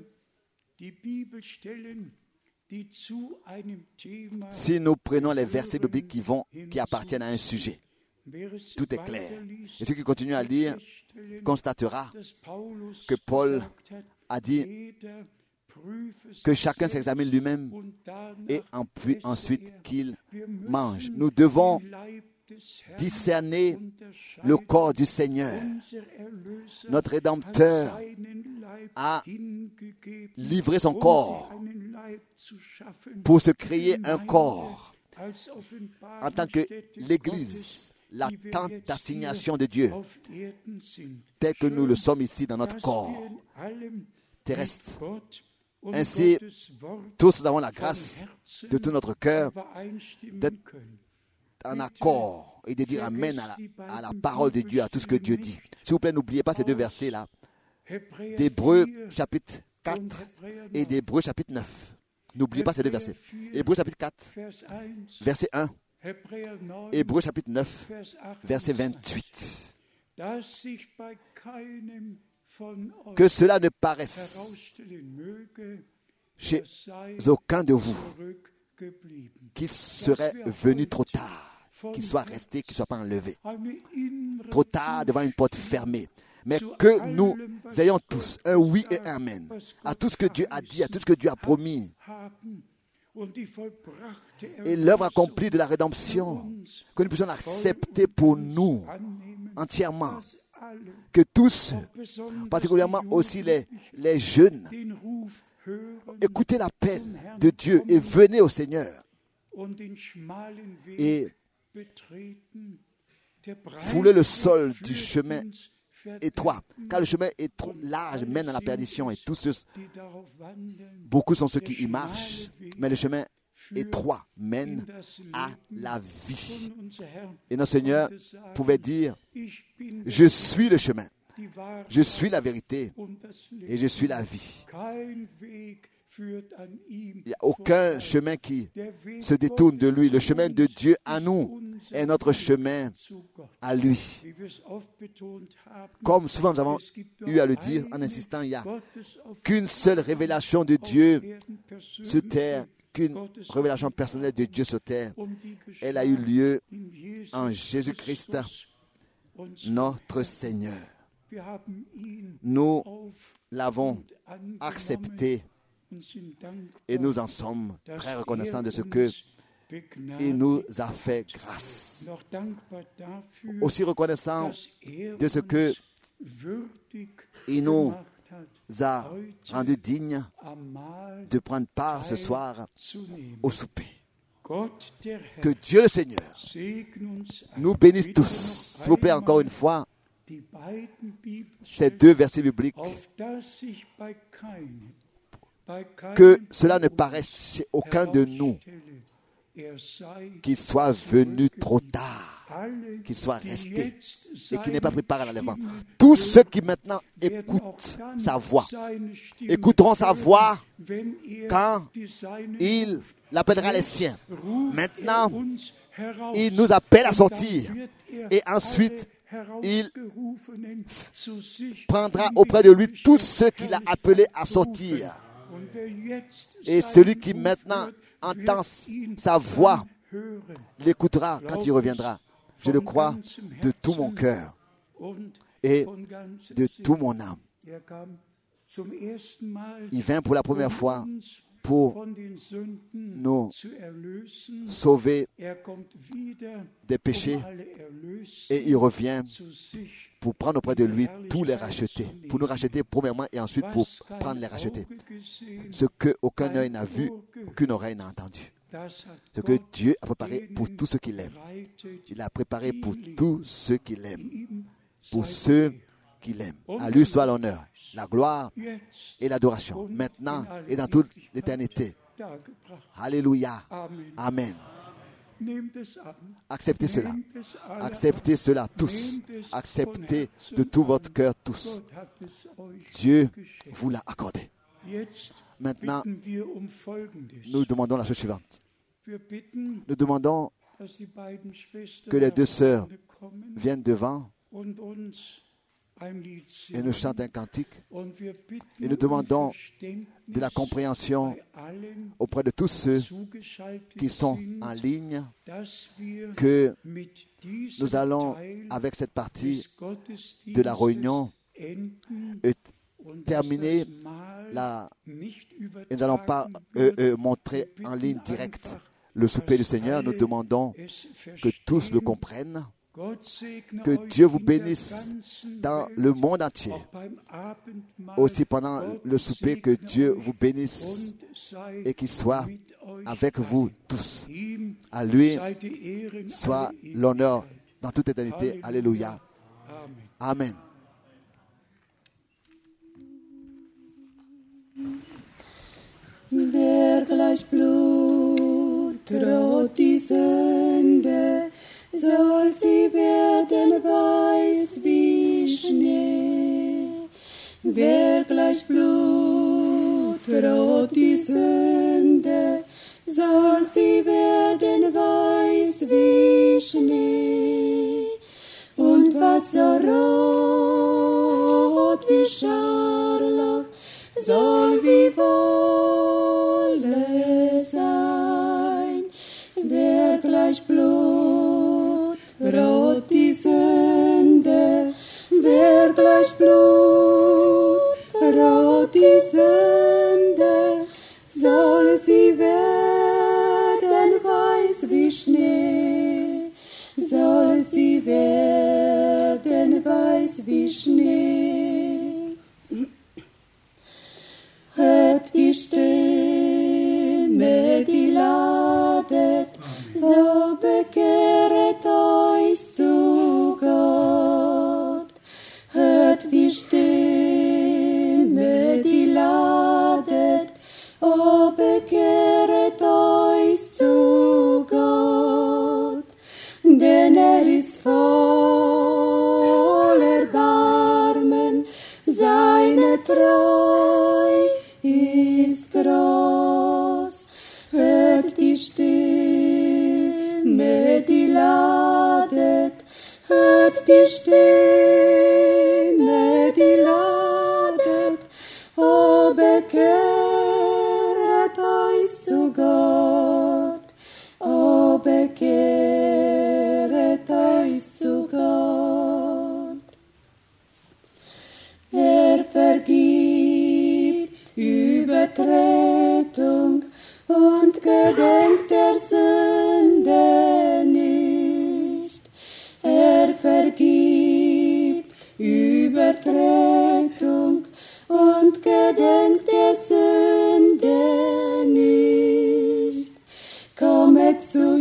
Si nous prenons les versets bibliques qui, vont, qui appartiennent à un sujet, tout est clair. Et ceux qui continuent à lire constatera que Paul a dit que chacun s'examine lui-même et puis ensuite qu'il mange. Nous devons discerner le corps du Seigneur. Notre Rédempteur a livré son corps pour se créer un corps en tant que l'Église, la tente d'assignation de Dieu, tel que nous le sommes ici dans notre corps terrestre. Ainsi, tous avons la grâce de tout notre cœur d'être en accord et de dire Amen à la, à la parole de Dieu, à tout ce que Dieu dit. S'il vous plaît, n'oubliez pas ces deux versets-là, d'Hébreux chapitre quatre et d'Hébreux chapitre neuf. N'oubliez pas ces deux versets. Hébreux chapitre quatre, verset un. Hébreux chapitre neuf, verset vingt-huit. Que cela ne paraisse chez aucun de vous qu'il serait venu trop tard, qu'il soit resté, qu'il ne soit pas enlevé. Trop tard devant une porte fermée. Mais que nous ayons tous un oui et un amen à tout ce que Dieu a dit, à tout ce que Dieu a promis. Et l'œuvre accomplie de la rédemption, que nous puissions l'accepter pour nous entièrement. Que tous, particulièrement aussi les, les jeunes, écoutez l'appel de Dieu et venez au Seigneur. Et foulez le sol du chemin étroit, car le chemin est trop large, mène à la perdition. Et tous ceux, beaucoup sont ceux qui y marchent, mais le chemin étroit mène à la vie. Et notre Seigneur pouvait dire, je suis le chemin, je suis la vérité et je suis la vie. Il n'y a aucun chemin qui se détourne de lui. Le chemin de Dieu à nous est notre chemin à lui. Comme souvent nous avons eu à le dire en insistant, il n'y a qu'une seule révélation de Dieu sur terre, qu'une révélation personnelle de Dieu sur terre. Elle a eu lieu en Jésus-Christ, notre Seigneur. Nous l'avons accepté et nous en sommes très reconnaissants de ce que il nous a fait grâce. Aussi reconnaissants de ce que il nous a rendus dignes de prendre part ce soir au souper. Que Dieu le Seigneur nous bénisse tous. S'il vous plaît, encore une fois, ces deux versets bibliques, que cela ne paraisse chez aucun de nous qu'il soit venu trop tard, qu'il soit resté et qu'il n'ait pas préparé l'enlèvement. Tous ceux qui maintenant écoutent sa voix, écouteront sa voix quand il appellera les siens. Maintenant, il nous appelle à sortir et ensuite il prendra auprès de lui tous ceux qu'il a appelés à sortir. Et celui qui maintenant entend sa voix l'écoutera quand il reviendra. Je le crois de tout mon cœur et de toute mon âme. Il vient pour la première fois pour nous sauver des péchés et il revient pour prendre auprès de lui tous les rachetés, pour nous racheter premièrement et ensuite pour prendre les rachetés. Ce qu'aucun œil n'a vu, aucune oreille n'a entendu. Ce que Dieu a préparé pour tous ceux qui l'aiment. Il a préparé pour tous ceux qui l'aiment. Pour ceux qui l'aiment. À lui soit l'honneur, la gloire et l'adoration, maintenant et dans toute l'éternité. Alléluia. Amen. Acceptez cela. Acceptez cela tous. Acceptez de tout votre cœur tous. Dieu vous l'a accordé. Maintenant, nous demandons la chose suivante. Nous demandons que les deux sœurs viennent devant et nous chantent un cantique. Et nous demandons de la compréhension auprès de tous ceux qui sont en ligne, que nous allons, avec cette partie de la réunion, terminer la... Et nous n'allons pas euh, euh, montrer en ligne directe le souper du Seigneur. Nous demandons que tous le comprennent. Que Dieu vous bénisse dans le monde entier. Aussi pendant le souper, que Dieu vous bénisse et qu'il soit avec vous tous. À lui soit l'honneur dans toute éternité. Alléluia. Amen. Wer gleich Blut droht die Sünde, soll sie werden weiß wie Schnee. Wer gleich Blut droht die Sünde, soll sie werden weiß wie Schnee. Und was so rot wie Scharlach, soll wie Wolle sein. Wer gleich Blut rot die Sünde, wer gleich Blut rot die Sünde, soll sie werden weiß wie Schnee, soll sie werden weiß wie Schnee. Hört die Stimme, die ladet, so bekehret euch zu Gott. Hört die Stimme, die ladet, oh bekehret euch hört die Stimme, die ladet, o bekehret euch zu Gott, o bekehret euch zu Gott. Er vergibt Übertretung und gedenkt der Sünde nicht. Er vergibt Übertretung und gedenkt der Sünde nicht. Kommet zu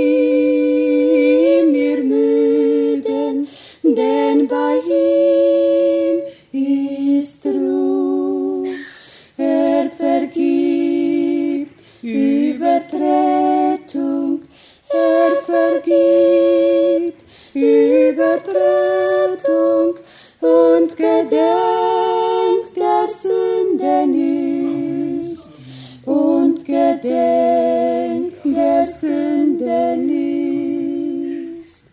ihm, ihr Müden, denn bei ihm ist Ruhe. Er vergibt Übertretung, er vergibt Übertretung und gedenkt der Sünde nicht, und gedenkt der Sünde nicht.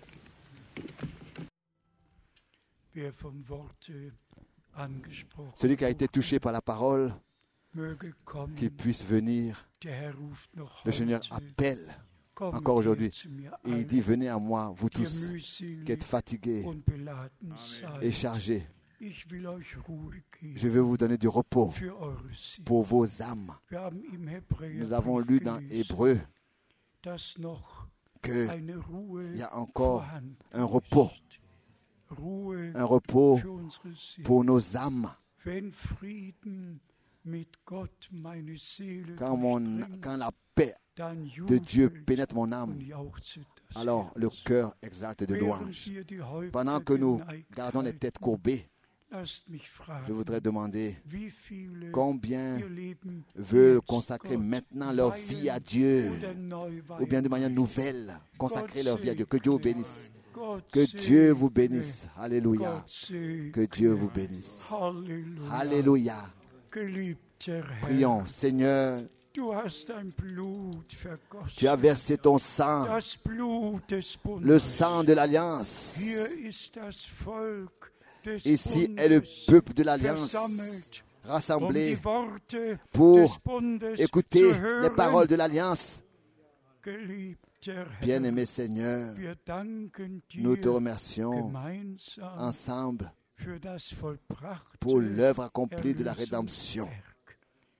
Wer vom Worte angesprochen Celui qui a été touché par la parole, möge kommen, qu'il puisse venir. der Herr ruft noch Le Seigneur heute. appelle Kommt encore aujourd'hui. her zu mir Et il alle, dit, venez à moi, vous die tous mühselig qui êtes fatigués und beladen seid. et chargés. Ich will euch Ruhe geben Je vais vous donner du repos für eure Seele. pour vos âmes. Wir haben im Hebräerbrief Nous avons lu dans gelesen, Hébreu dass noch qu'il eine Ruhe y a encore vorhanden un repos, ist. Ruhe un repos für unsere Seele. pour nos âmes. Wenn Frieden mit Gott meine Seele Quand, mon, durchdringt, quand la paix dann de Dieu jubelt pénètre mon und âme, jauchzet das alors le Herz. cœur exalte de Während louange. wir die Häupter Pendant que nous geneigt gardons les halten, têtes courbées, lasst mich fragen, je voudrais demander wie viele combien ihr Leben veulent jetzt consacrer Gott maintenant leur weihen vie à Dieu, oder neu ou bien de manière weihen. nouvelle, consacrer leur vie à Dieu. Que Dieu vous bénisse. Gott Que Dieu vous segne, bénisse. Alléluia. Gott segne. Que Dieu vous bénisse. Halleluja. Alléluia. Geliebter Herr, Prions. Seigneur, du hast dein Blut vergossen. tu as versé ton sang, Das Blut des Bundes. le sang de l'alliance. Hier ist das Volk des Ici est le Bundes peuple de l'alliance versammelt, um rassemblé die Worte pour des Bundes écouter zu hören. les paroles de l'alliance. Geliebter Herr, Bien-aimé Seigneur, wir danken dir nous te remercions gemeinsam ensemble für das vollbrachte pour l'œuvre accomplie de la rédemption. Erlösungswerk.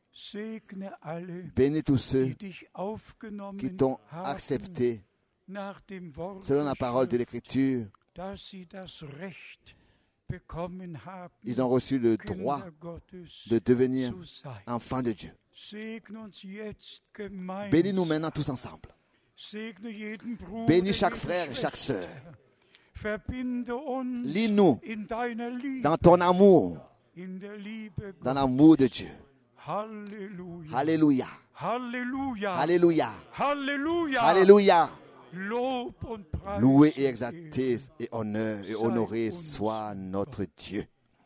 Segne alle, Bénis tous ceux die dich aufgenommen qui t'ont haben, accepté nach dem Wort selon la der parole de Schrift, l'Écriture. dass sie das Recht bekommen haben, Ils ont reçu le droit Kinder Gottes de devenir zu sein. enfants de Dieu. Segne uns jetzt gemeinsam. Bénis-nous maintenant tous ensemble. Segne jeden Bruder, Bénis chaque jede frère et chaque Schwester. sœur. Verbinde uns Lis-nous in deiner Liebe, dans ton amour, in der Liebe dans Gottes. l'amour de Dieu. Halleluja. Alléluia. Halleluja. Alléluia. Halleluja. Alléluia. Lob und Preis. Loué et exalté et honneur et honoré soit notre Dieu.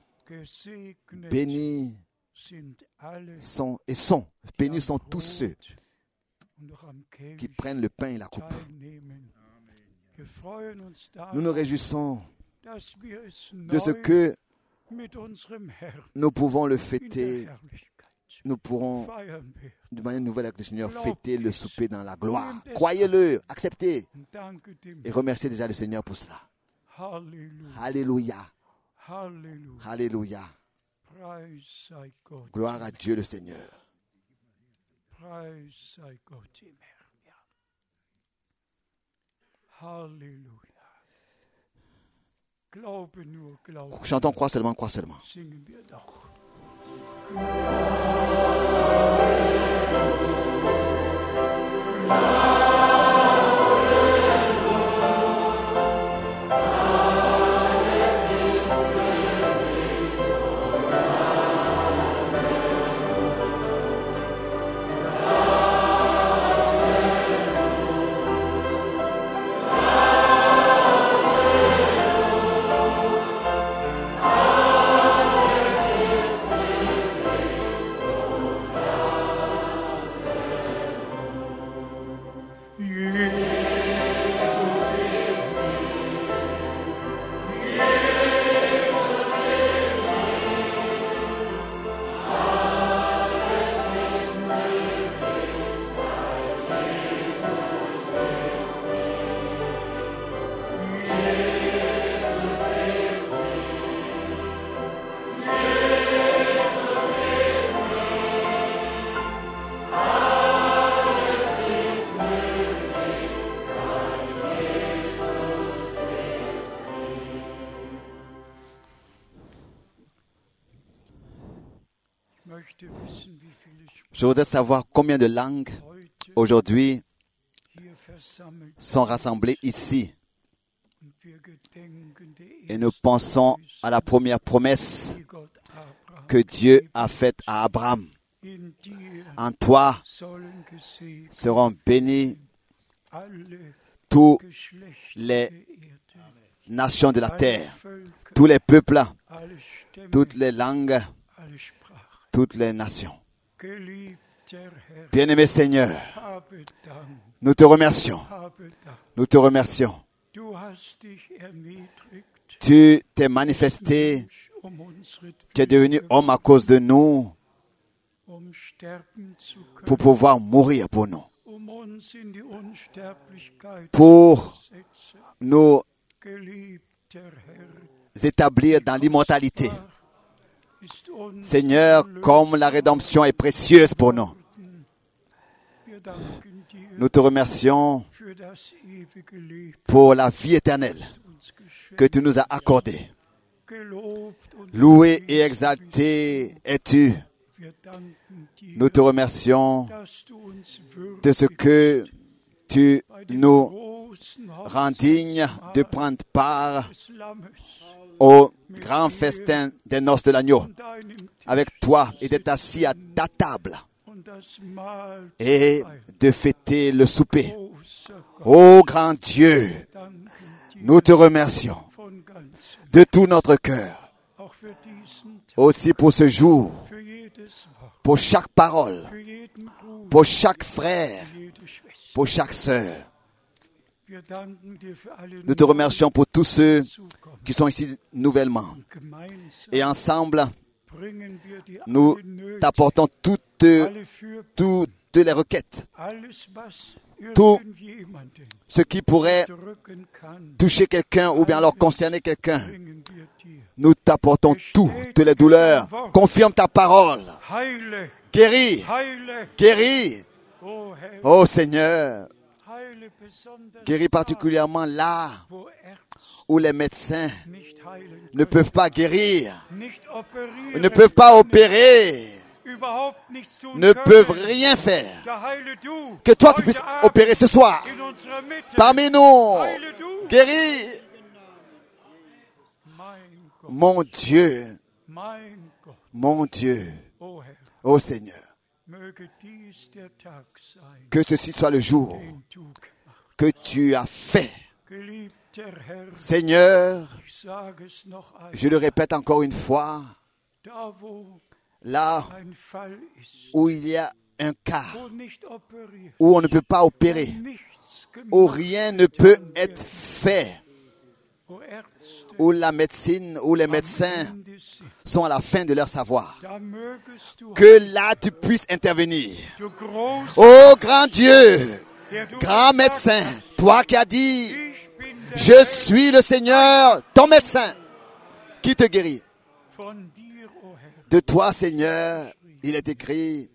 Gesegnet Bénis sind alle, sont et sont, bénis sont tous ceux und noch am qui Kelch prennent le pain et la coupe. teilnehmen. Wir freuen uns Nous nous daran, réjouissons dass wir es de ce neu que mit unserem Herrn nous pouvons le in der fêter. Herrlichkeit Nous pourrons, feiern werden. de manière nouvelle avec le Seigneur, fêter le souper dans la gloire. Croyez-le, acceptez Und danke dem et remerciez déjà le Seigneur pour cela. Halleluja. Alléluia. Halleluja. Alléluia. Preis sei Gott. Gloire à Dieu le Seigneur. Preis sei Gott im Herrn. Ja. Halleluja. Glaube nur, glaube. Chantons, crois seulement, crois seulement. Singen wir doch. Halleluja. Je voudrais savoir combien de langues aujourd'hui sont rassemblées ici. Et nous pensons à la première promesse que Dieu a faite à Abraham. En toi seront bénis tous les nations de la terre, tous les peuples, toutes les langues, toutes les nations. Bien-aimé Seigneur, nous te remercions. Nous te remercions. Tu t'es manifesté, tu es devenu homme à cause de nous pour pouvoir mourir pour nous, pour nous établir dans l'immortalité. Seigneur, comme la rédemption est précieuse pour nous, nous te remercions pour la vie éternelle que tu nous as accordée. Loué et exalté es-tu. Nous te remercions de ce que tu nous rends dignes de prendre part au grand festin des noces de l'agneau avec toi et d'être assis à ta table et de fêter le souper. Ô grand Dieu, nous te remercions de tout notre cœur, aussi pour ce jour, pour chaque parole, pour chaque frère, pour chaque sœur. Nous te remercions pour tous ceux qui sont ici nouvellement. Et ensemble, nous t'apportons toutes, toutes les requêtes, tout ce qui pourrait toucher quelqu'un ou bien alors concerner quelqu'un. Nous t'apportons toutes les douleurs. Confirme ta parole. Guéris, guéris. Oh Seigneur, guéris particulièrement là où les médecins ne peuvent pas guérir, ne peuvent pas opérer, ne peuvent rien faire. Que toi tu puisses opérer ce soir parmi nous. Guéris. Mon Dieu, mon Dieu, ô Seigneur, que ceci soit le jour que tu as fait. Seigneur, je le répète encore une fois, là où il y a un cas, où on ne peut pas opérer, où rien ne peut être fait, où la médecine, où les médecins sont à la fin de leur savoir, que là tu puisses intervenir. Oh grand Dieu, grand médecin, toi qui as dit, je suis le Seigneur, ton médecin, qui te guérit. De toi, Seigneur, il est écrit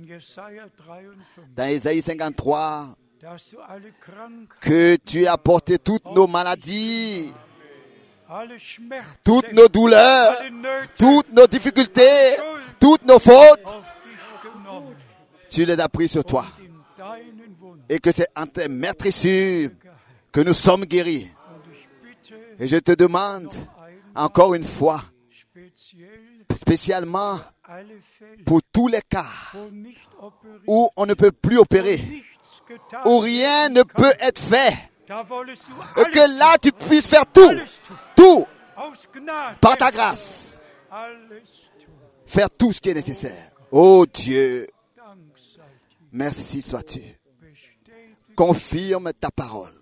dans Ésaïe cinquante-trois que tu as porté toutes nos maladies, toutes nos douleurs, toutes nos difficultés, toutes nos fautes. Tu les as pris sur toi. Et que c'est en tes meurtrissures que nous sommes guéris. Et je te demande encore une fois, spécialement pour tous les cas où on ne peut plus opérer, où rien ne peut être fait, et que là tu puisses faire tout, tout, par ta grâce, faire tout ce qui est nécessaire. Oh Dieu, merci sois-tu. Confirme ta parole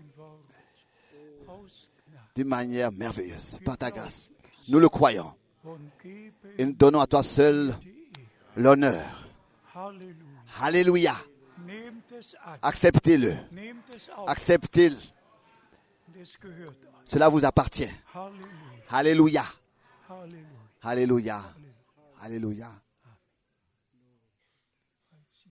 d'une manière merveilleuse, par ta grâce. Nous le croyons. Et nous donnons à toi seul l'honneur. Alléluia. Acceptez-le. Acceptez-le. Cela vous appartient. Alléluia. Alléluia. Alléluia.